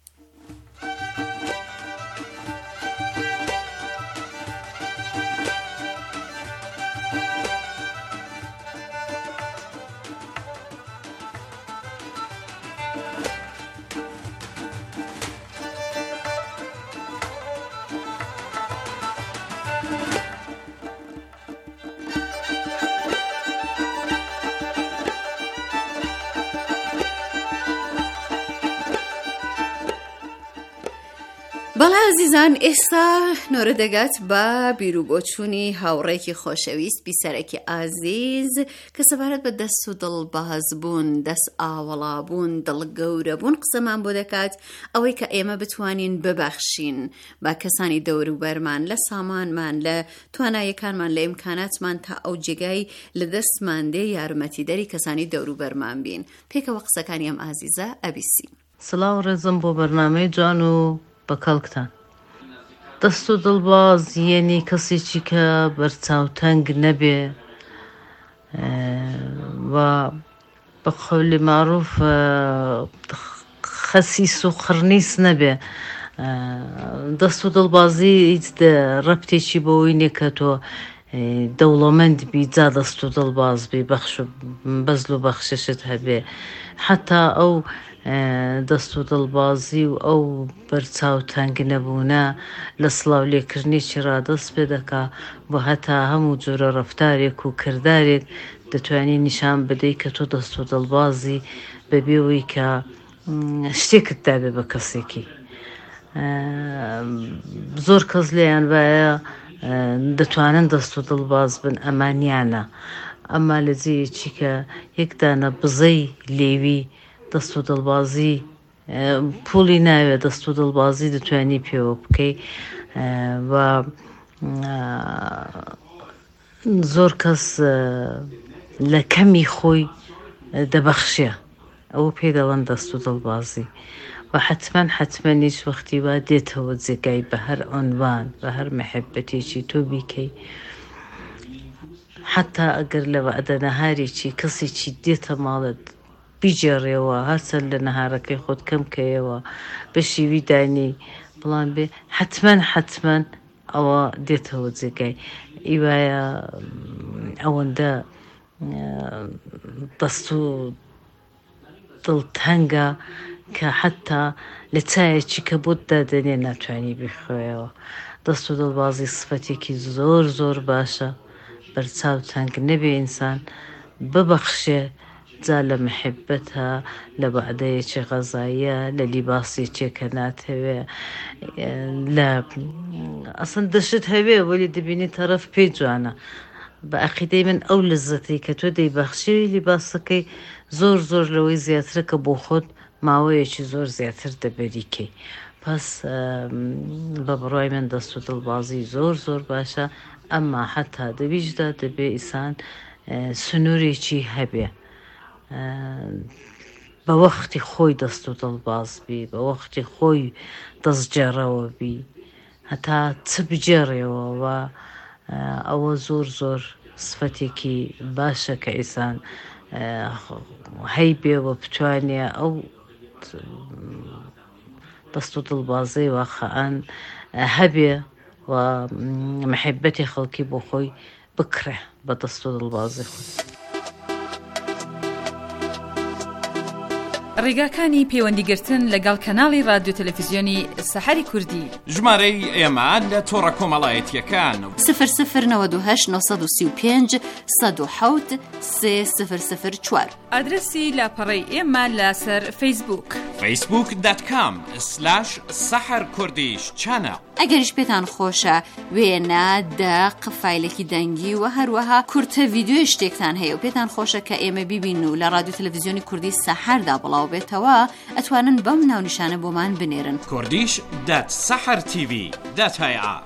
H: بەڵێ عزیزان ئێستا نۆرە دەگات بە بیرروبۆچوونی هاوڕێکی خۆشەویست بیسەرێکی ئازیز کە سەبارەت بە دەست و دڵبازبوون دەست ئاوەڵابوون دڵگەورەبوون قسەمان بۆ دەکات ئەوەی کە ئێمە بتوانین ببەخشین با کەسانی دەوروبەرمان لە سامانمان لە توانایەکانمان لە ئیمکاناتمان تا ئەو جێگای لە دەستمان دێ یارمەتیدەری کەسانی دەوروبەرمان بین. پێکەوە قسەکانی ئەم ئازیزە ئەبیسی.
I: سڵاو ڕێزم بۆ بەرنامەی جوان و بەکەڵکتان. دەست و دڵباز یەنی کەسێکی کە بەرچاوتەنگ نەبێ و بە قەولی معروف خەسیس و خڕنیس نەبێ. دەست و دڵبازی هیچ ڕەبتێکی بەوەی نییە کە تۆ دەوڵەمەند بی جا دەست و دڵباز بی بەخش و بەزل و بەخششت هەبێ حتا ئەو دەست و دڵبازی و ئەو بەرچاو تەنگ نەبوونە لە سڵاو لێکردنیی ڕادەست پێ دەکا بۆ هەتا هەموو جۆرە ڕەفتارێک و کردارێک دەتوانێت نیشان بدەیت کە تۆ دەست و دڵبازی بەبێەوەی کە شتێکت دابێ بە کەسێکی. زۆر کەس لێیان وایە دەتوانن دەست و دڵباز بن ئەمانیانە ئەمما لە جێیەکی کە یەکدانە بزەی لێوی دەست و دڵبازی پوڵی ناوێت دەست و دڵبازی دەتوانی پێوە بکەی و زۆر کەس لە کەمی خۆی دەبەخشێ ئەوە پێی دەڵێن دەست و دڵبازی و حتمما هیچ وەختی وا دێتەوە جێگای بە هەر عنوان بە هەر مەحەبەتێکی تۆ بیکەی حتا ئەگەر لە وەعدە نەهارێکی کەسێکی دێتە ماڵت بیجێڕێەوە هەرچەند لە نەهارەکەی خۆت کەم کەیەوە بە شیوی دانی بڵام بێ حتمما ئەوە دێتەوە جێگای ئیوایە ئەوەندە دەست و دڵتەنگە کە حتا لە چایەکی کە بۆت دادەنێ ناتوانی بخۆیەوە دەست و دڵبازی سفەتێکی زۆر زۆر باشە بەرچاو تەنگ نەبێ ئینسان ببەخشێ جا لە محبەتە لە بەعدەیەکی غەزاییە لە لیباسێکێکە ناتەوێ لە ئەسن دەشت هەوێ وەلی دەبینی تەرەف پێی جوانە بە عەقیدەی من ئەو لەزەتەی کە تۆ دەیبەخشی لیباسەکەی زۆر زۆر لەوەی زیاترە کە بۆ خۆت ماوەیەکی زۆر زیاتر دەبەریکەی پس بە بڕای من دەست و دڵبازی زۆر زۆر باشە ئەمما حتا دەبیشدا دەبێ ئیسان سنوورێکی هەبێ بە وەختی خۆی دەست و دڵباز بی بە وەختی خۆی دەستجێڕەوە بی هەتا چ بجێڕێەوە و ئەوە زۆر زۆر سفەتێکی باشە کە ئیسان هەی بێوە بتوانێ ئەو دەست و دڵبازەی واقعەن هەبێ و محبەتی خەڵکی بۆ خۆی بکرێ بە دەست و دڵبازی خۆی
J: ڕێگاکانی پەیوەندیگرتن لەگەڵ کەناڵی رادیۆ تەلەڤیزیۆنی سەحەری کوردی
D: ژمارەی ئێمە لە تۆڕە کۆمەڵایەتیەکان
A: 00935 107 3004
J: ئادرسی لاپەڕەی ئێمە لەسەر فەیسبووک
D: facebook.com/saharkurdish-channel
A: ئەگەریش پێتان خۆشە وێنە دەق فایلێکی دەنگی و هەروەها کورتە ڤیدیۆ شتێکتان هەیە و پێتان خۆشە کە ئێمە بیبین و لە رادیۆ تەلەڤیزیۆنی کوردی سەحەردا بڵاو بێتەوە ئەتوانن بەم ناونیشانە بۆمان بنێرن
D: kurdish.sahartv.ir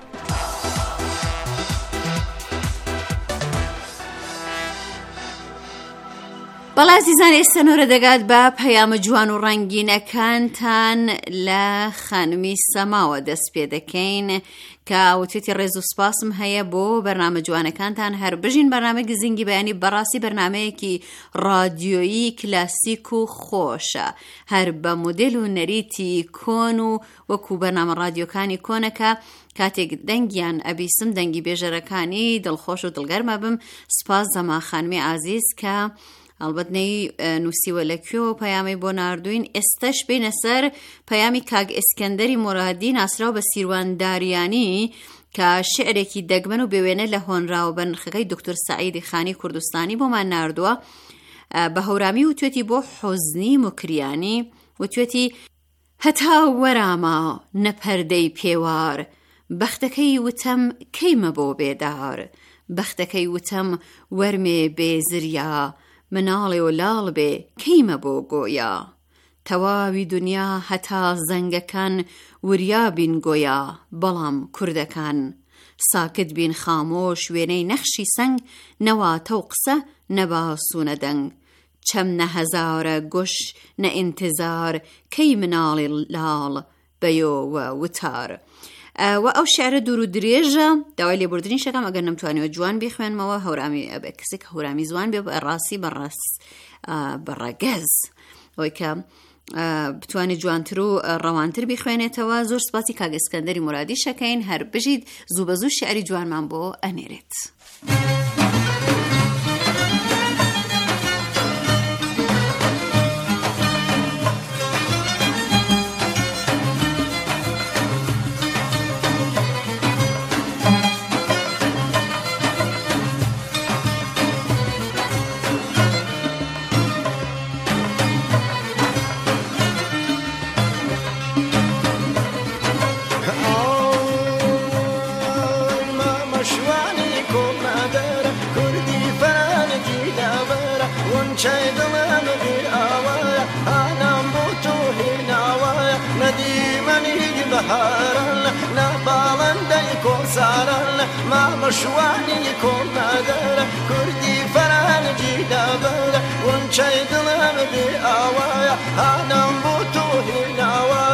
A: بەڵا زیزان ئێستەنۆرە دەگات بە پەیامە جوان و ڕەنگینەکانتان لە خانمی سەماوە دەست پێ دەکەین کە وتێتی ڕێز و سپاسم هەیە بۆ بەرنامە جوانەکانتان هەر بژین بەرنامە گزینگی بەیانی بەڕاستی بەرنمەیەکی ڕادیۆیی کلاسیک و خۆشە هەر بە مۆدێل و نەریتی کۆن و وەکو بەرنامە ڕادیۆکانی کۆنەکە کاتێک دەنگیان ئەبیسم دەنگی بێژەرەکانی دڵخۆش و دڵگەرمە بم سپاس زەما خانمی ئازیز کە ئەلبەت نەی نووسیوە لەکوێوە پەیامی بۆ ناردوین ئێستش بینە سەر پەیامی کاگ ئێسکەندەری مورادی ناسراو بە سیروانداریانی کە شعرێکی دەگمەن و بێوێنە لە هۆنراوە بە نرخەکەی دکتۆر سەعیدی خانی کوردستانی بۆمان ناردووە بە هەورامی و توێتی بۆ حوزنی مکریانی و توێتی هەتا وەرامە نەپەردەی پێوار بەختەکەی وتەم کەیمە بۆ بێدار بەختەکەی وتەم وەرمێ بێزریا مناڵێ و لاڵ بێ کەیمە بۆ گۆیا تەواوی دنیا هەتا زەنگەکان وریا بین گۆیا بەڵام کوردەکان ساکت بین خامۆش وێنەی نەخشی سەنگ نەواتە و قسە نەباسوونە دەنگ چەم نەهەزارە گۆش نە ئینتزار کەی مناڵی لاڵ بەیۆوە وتار و ئەو شعرە دوور و درێژە داوای لێبوردنی شەکەم ئەگەر نەمتوانیوە جوان بیخوێنمەوە هەورامی ئەبێ کەسێک هەورامی زوان بێ ڕاستی بەڕەگەز ئەوەی کە بتوانێت جوانتر و ڕەوانتر بیخوێنێتەوە زۆر سپاسی کاگ ئێسکەندەری مورادی شەکەین هەر بژیت زوو بە زوو شعری جوانمان بۆ ئەنێرێت
K: چای دڵم بیر ئاوە ئانام بۆ تۆ هێناوە بهارن نبالندەی کۆسارن مامەشوانی کۆم نادەرە کوردی فەرەنگی دابەرە ونچەی دڵم بێ ئاوایە هانم بۆ تۆ هێناوە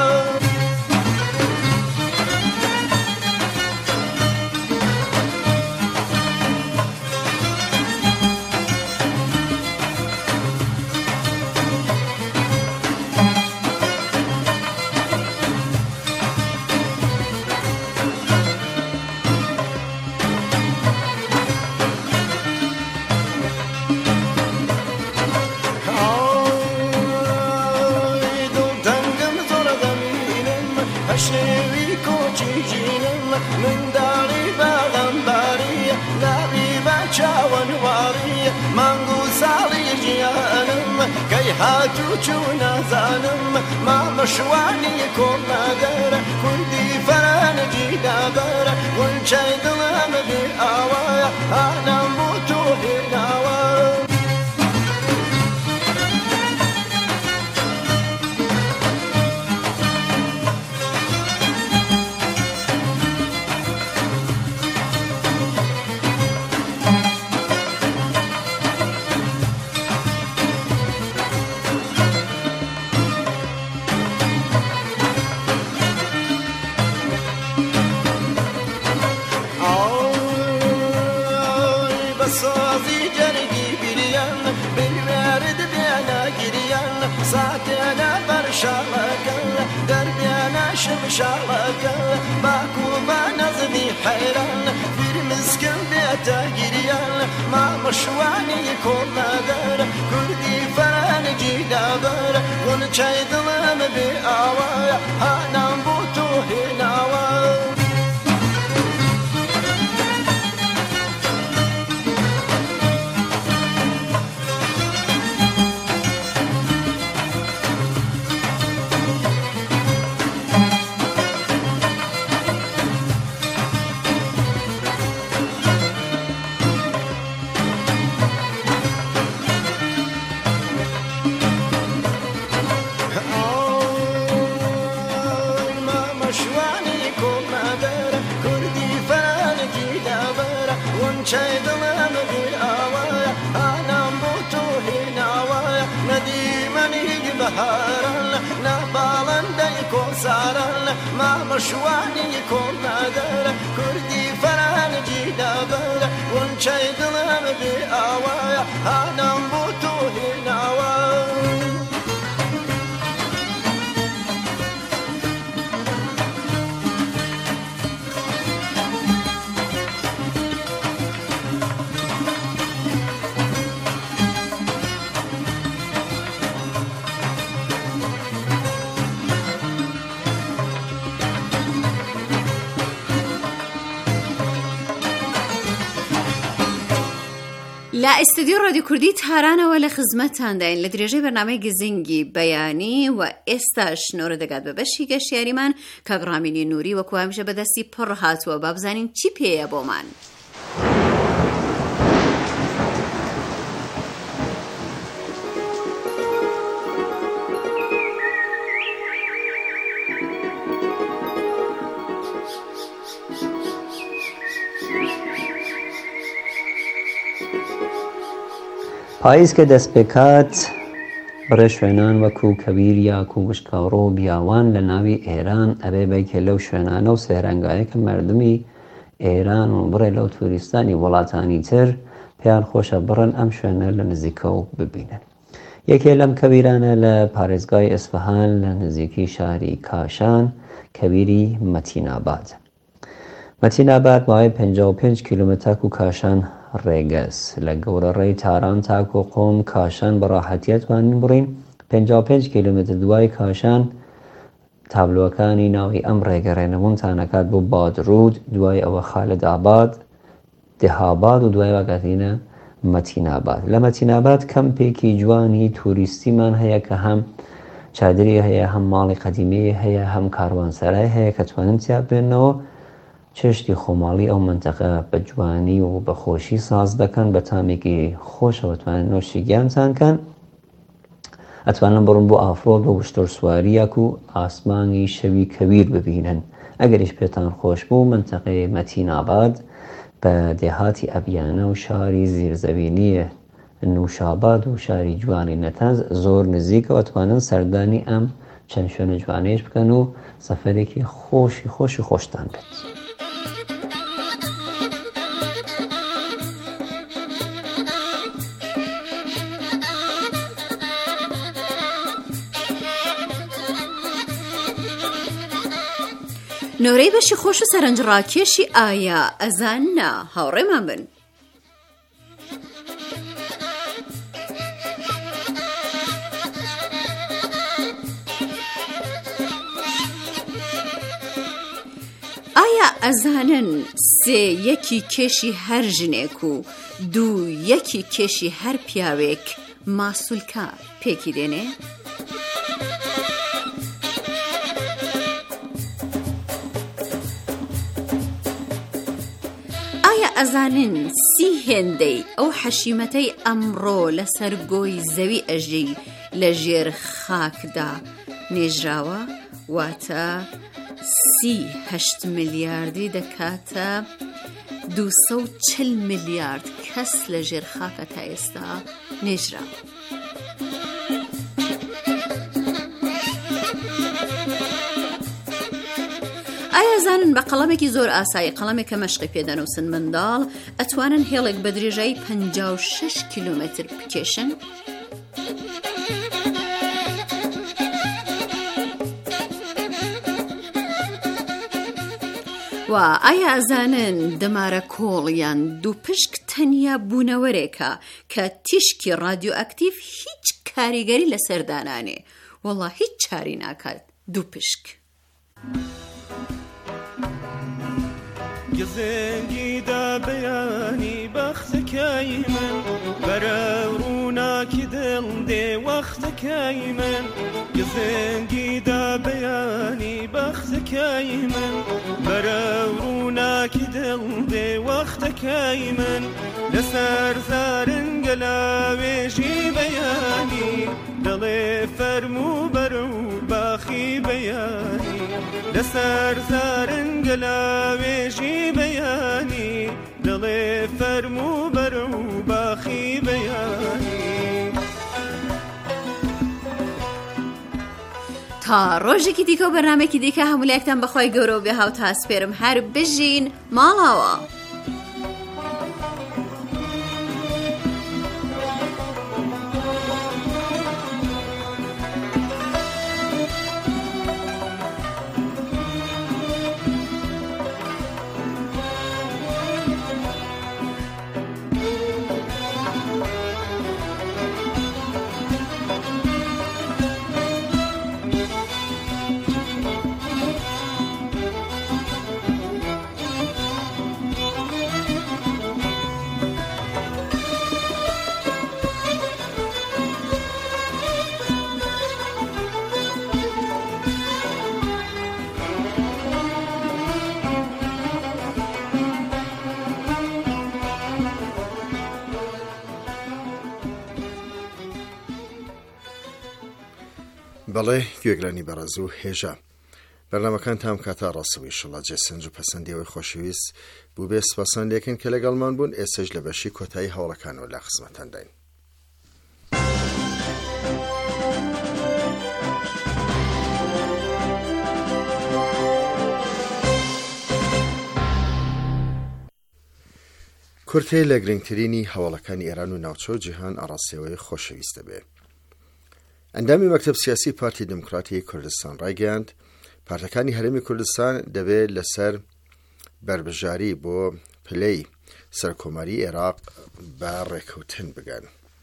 K: هاتو چوو نازانم مامەشوانی کۆم نادەرە کوردی فەرەنگی دابەرە ونچەی دڵم بێ ئاوایە هانم بۆ تۆ هێناوە شاڵەکە باکو بە نەزمی حەیران فرمسکن بێتە گیریان مامەشوانی کۆم نادەرە کوردی فەرەنگی دابەرە ونچەی دڵم بێ ئاوایە هانام بۆ تۆ هێناوە مامەشوانی کۆم نادەرە کوردی فەرەنگی دابەرە ونچەی دڵم بێ ئاوایە هانم بۆ تۆ هێناوە
A: لا ئێستدیۆ ڕادیۆ کوردی تارانەوە لە خزمەتانداین لە درێژەی بەرنامەی گزنگی بەیانی و ئێستا شنۆرە دەگات بە بەشی گەشتیاریمان کاگڕامینی نووری وەکو هەمیشە بەدەستی پڕ هاتووە با بزانین چی پێیە بۆمان.
F: پاییز کە دەست پێکات بڕێ شوێنان وەکو کەبیر یا کووشکاڕۆ و بیاوان لە ناوی ئێران ئەبێ بەیکە لەو شوێنانە و سەیرانگایە کە مردمی ئێران و بڕێ لەو توریستانی وڵاتانی تر پێیان خۆشە بڕن ئەم شوێنە لە نزیکە و ببینن. یەکێ لەم کەبیرانە لە پارێزگای ئەسفەهان لە نزیکی شاری کاشان کەبیری مەتیناباد. مەتیناباد ماوەی 55 کیلۆمتر تاکو کاشان ڕێگەس لە گەورەڕێی تاران تاکو قۆم کاشان بەڕاحەتیەتوانین بڕین. 55 کیلۆمتر دوای کاشان تابلۆکانی ناوی ئەم ڕێگەڕێنەوەتانەکات بۆ بادرود، دوای ئەوە خالد ئاباد، دهاباد و دوای واگاتینە مەتیناباد. لە مەتیناباد کەمپێکی جوانی توریستیمان هەیە کە هەم چادری هەیە، هەم ماڵی قەدیمی هەیە، هەم کاروانسەرای هەیە کە توانن تیا بێنەوە. چێشتی خۆماڵی ئەو منتەقە بە جوانی و بە خۆشی ساز دەکەن، بە تامێکی خۆشەوە توانن نۆشی گیانتان کەن. ئەتوانن بڕن بۆ ئافرۆ بە وشتر سواریەک و ئاسمانی شەوی کەویر ببینن. ئەگەریش پێتان خۆش بوو منتەقەی مەتیناباد بە دێهاتی ئەبیانە و شاری زیرزەوینی نوشاباد و شاری جوانی نەتەنز زۆر نزیکەوە توانن سەردانی ئەم چەند شوێنە جوانەیەش بکەن و سەفەرێکی خۆشی خۆشتان بێت.
A: نۆرەی بەشی خۆش و سەرنجڕاکێشی ئایا ئەزان نا هاوڕێمان بن. ئایا ئەزانن سێ یەکی کێشی هەر ژنێک و دوو یەکی کێشی هەر پیاوێک ماسوولکە پێکی دێنێ؟ ئەزانن سی هێندەی ئەو حەشیمەتەی ئەمڕۆ لەسەر گۆی زەوی ئەژەی لە ژێر خاکدا نێژراوە واتە 38 ملیاردی دەکاتە 240 ملیارد کەس لە ژێر خاکە تا ئێستا نێژراوە. ئایا زانن بە قەڵەمێکی زۆر ئاسایی قەڵەمێکە مەشقی پێدەنووسن منداڵ ئەتوانن هێڵێک بە درێژایی 56 کیلومتر بکێشن؟ و ئایا ئەزانن دەمارە کۆڵ یان دوو پشک تەنیا بوونەوەرێکە کە تیشکی رادیۆئەکتیڤ هیچ کاریگەری لەسەر دانانێ وەڵا هیچ چاری ناکات دوو پشک.
G: گزنگی دا بیانی بەختەکەی من بەرە ڕووناکی دڵ دێ وەختەکەی من گزنگی دا بیانی بەختەکەی من بەرە ڕووناکی دڵ دێ وەختەکەی من لەسەر زارنگە لاوێژی بەیانی دڵێ فەرموو بەرە و باخی بەیانی لەسەر زارنگە لاوێژی بەیانی دڵێ فەرموو بەرە و باخی بەیانی.
A: تا ڕۆژێکی دیکە و بەرنامێکی دیکە هەمولایەکتان بەخوای گەورە و بێ هاو تاسپێرم هەر بژین ماڵاوە.
C: بەڵێ گوێگرانی بەڕێز و هێژە بەرنامەکان تام کاتا ڕاستەوەی شڵا جێسنج و پەسەندیەوەی خۆشەویست بوو بێ سپاسان لێکن کە لەگەڵمان بوون. ئێستش لە بەشی کۆتایی هەوڵەکانەوە لا خزمەتان داین. کورتەی لە گرنگترینی هەوڵەکانی ئێران و ناوچە و جیهان ئاڕاستیەوەی خۆشەویستە بێ. ئەندامی مەکتەب سیاسی پارتی دموکراتی کوردستان ڕایگەیاند پارتەکانی هەرێمی کوردستان دەبێت لەسەر بربژاری بۆ پلەی سەرکۆماری عێراق بە ڕێکەوتن بگەن.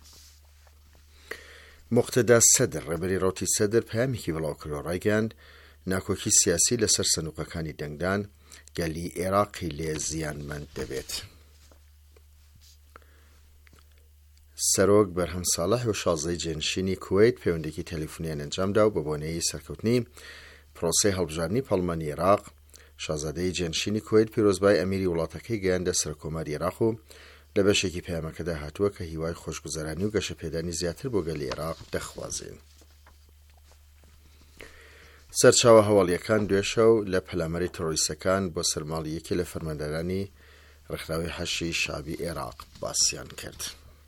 C: مقتەدا سەدر ڕێبەری ڕەوتی سەدر پەیامێکی بڵاوکردەوە ڕایگەیاند ناکۆکی سیاسی لەسەر سندوقەکانی دەنگدان گەلی عێراقی لێ زیانمەند دەبێت. سەرۆک بەرهەم ساڵح و شازدەی جێنشینی کوێیت پەیوەندێکی تەلیفۆنیان ئەنجامدا و بە بۆنەی سەرکەوتنی پرۆسەی هەڵبژاردننی پەڵمانی عێراق شازادەی جێنشینی کوێیت پیرۆزبای ئەمیری وڵاتەکەی گەیاندە سەرکۆماری عێراق و لە بەشێکی پەیامەکەدا هاتووە کە هیوای خۆشگوزەرانی و گەشەپێدانی زیاتر بۆ گەلی عێراق دەخوازێن. سەرچاوە هەواڵیەکان دوێشەو لە پەلامەری تۆڕیستەکان بۆ سەرماڵیەکی لە فەرماندەرانی ڕێکخراوەی حەشی شعبی عێراق باسییان کرد.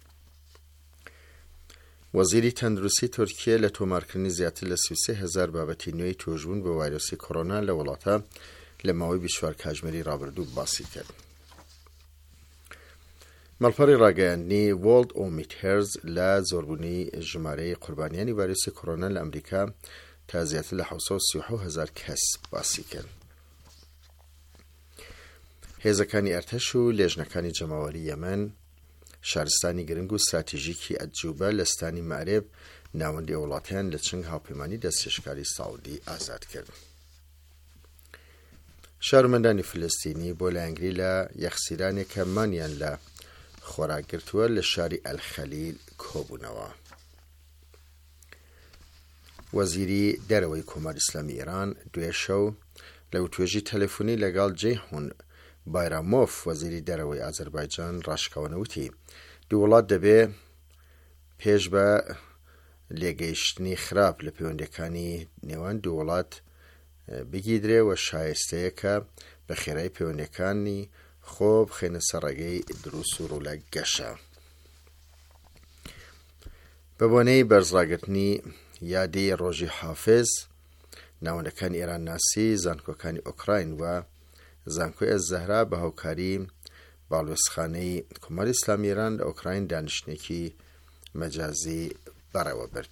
C: وەزیری تەندروستی تورکیە لە تۆمارکردنی زیاتر لە 33,000 بابەتی نوێی توێژبوون بە ڤایرۆسی کۆڕۆنا لە وڵاتە لە ماوەی 24 کاتژمێری ڕابردوو باسی کرد. مەڵپەڕی ڕاگەیاندنی وۆڵد ئۆمیتهێرز لە زۆربوونی ژمارەی قوربانیانی ڤایرۆسی کۆڕۆنا لە ئەمریکا تا زیاتر لە 737,000 کەس باسی کرد. هێزەکانی ئەرتەش و لێژنەکانی جەماوەری یەمەن شارستانی گرنگ و استراتیژیکی ئەجوبە لە ستانی مەعرێب ناوەندی وڵاتیان لە چنگ هاوپەیمانی دەستێشکاری ساودی ئازاد کرد. شارمەندانی فلستینی بۆ لایەنگری لە یەخسیرانێکە مانیان لە خۆراکگرتووە لە شاری ئەلخەلیل کۆبوونەوە. وەزیری دەرەوەی کۆماری ئیسلامی ئێران دوێشەو لە وتوێژی تەلەفۆنی لەگەڵ جەیهون بایرامۆف وەزیری دەرەوەی ئازەربایجان ڕاشکەوەنەوتی دوو وڵات دەبێ پێش بە لێگەیشتنی خراپ لە پەیوەندیەکانی نێوان دوو وڵات بگیدرێ و شایستەیە کە بە خێرایی پەیوەندیەکانی خۆ بخێنە سەر ڕێگەی دروست و ڕوولە گەشە. بە بۆنەی بەرزڕاگرتنی یادی ڕۆژی حافز ناوەندەکانی ئێران ناسی زانکۆکانی ئۆکراین و زانکۆی ئەزەهرا بە هاوکاری باڵوێزخانەی کۆماری ئیسلامی ئێران لە ئۆکراین دانیشتێکی مەجازی بەڕێوە برد.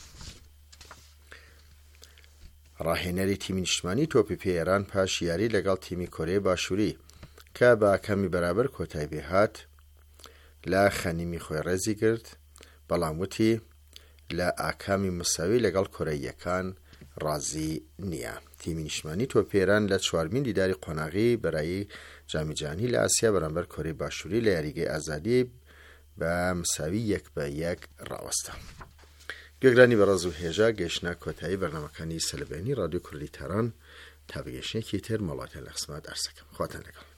C: ڕاهێنەری تیمی نیشتمانی تۆپی پێ ئێران پاش یاری لەگەڵ تیمی کۆرەی باشووری کە بە ئاکامی بەرابەر کۆتای بێهات لە خەنیمی خۆی ڕێزی کرد، بەڵام وتی لە ئاکامی مساوی لەگەڵ کۆرەیەکان ڕازی نییە. تیمی نیشتمانی تۆپێران لە 4مین دیداری قۆناغی بەرایی جامیجانی لە ئاسیا بەرامبەر کۆرەی باشووری لە یاریگەی ئازادی بە مساوی 1-1 ڕاوەستە. گوێگرانی بەڕێز و هێژا گەیشتنە کۆتایی بەرنامەکانی سەلبێنی ڕادیۆ کوردی تاران تا بەگەشتێکی تر مەڵاتیان لە خزمەت ئەرسەکەم. خواتان لەگەڵ.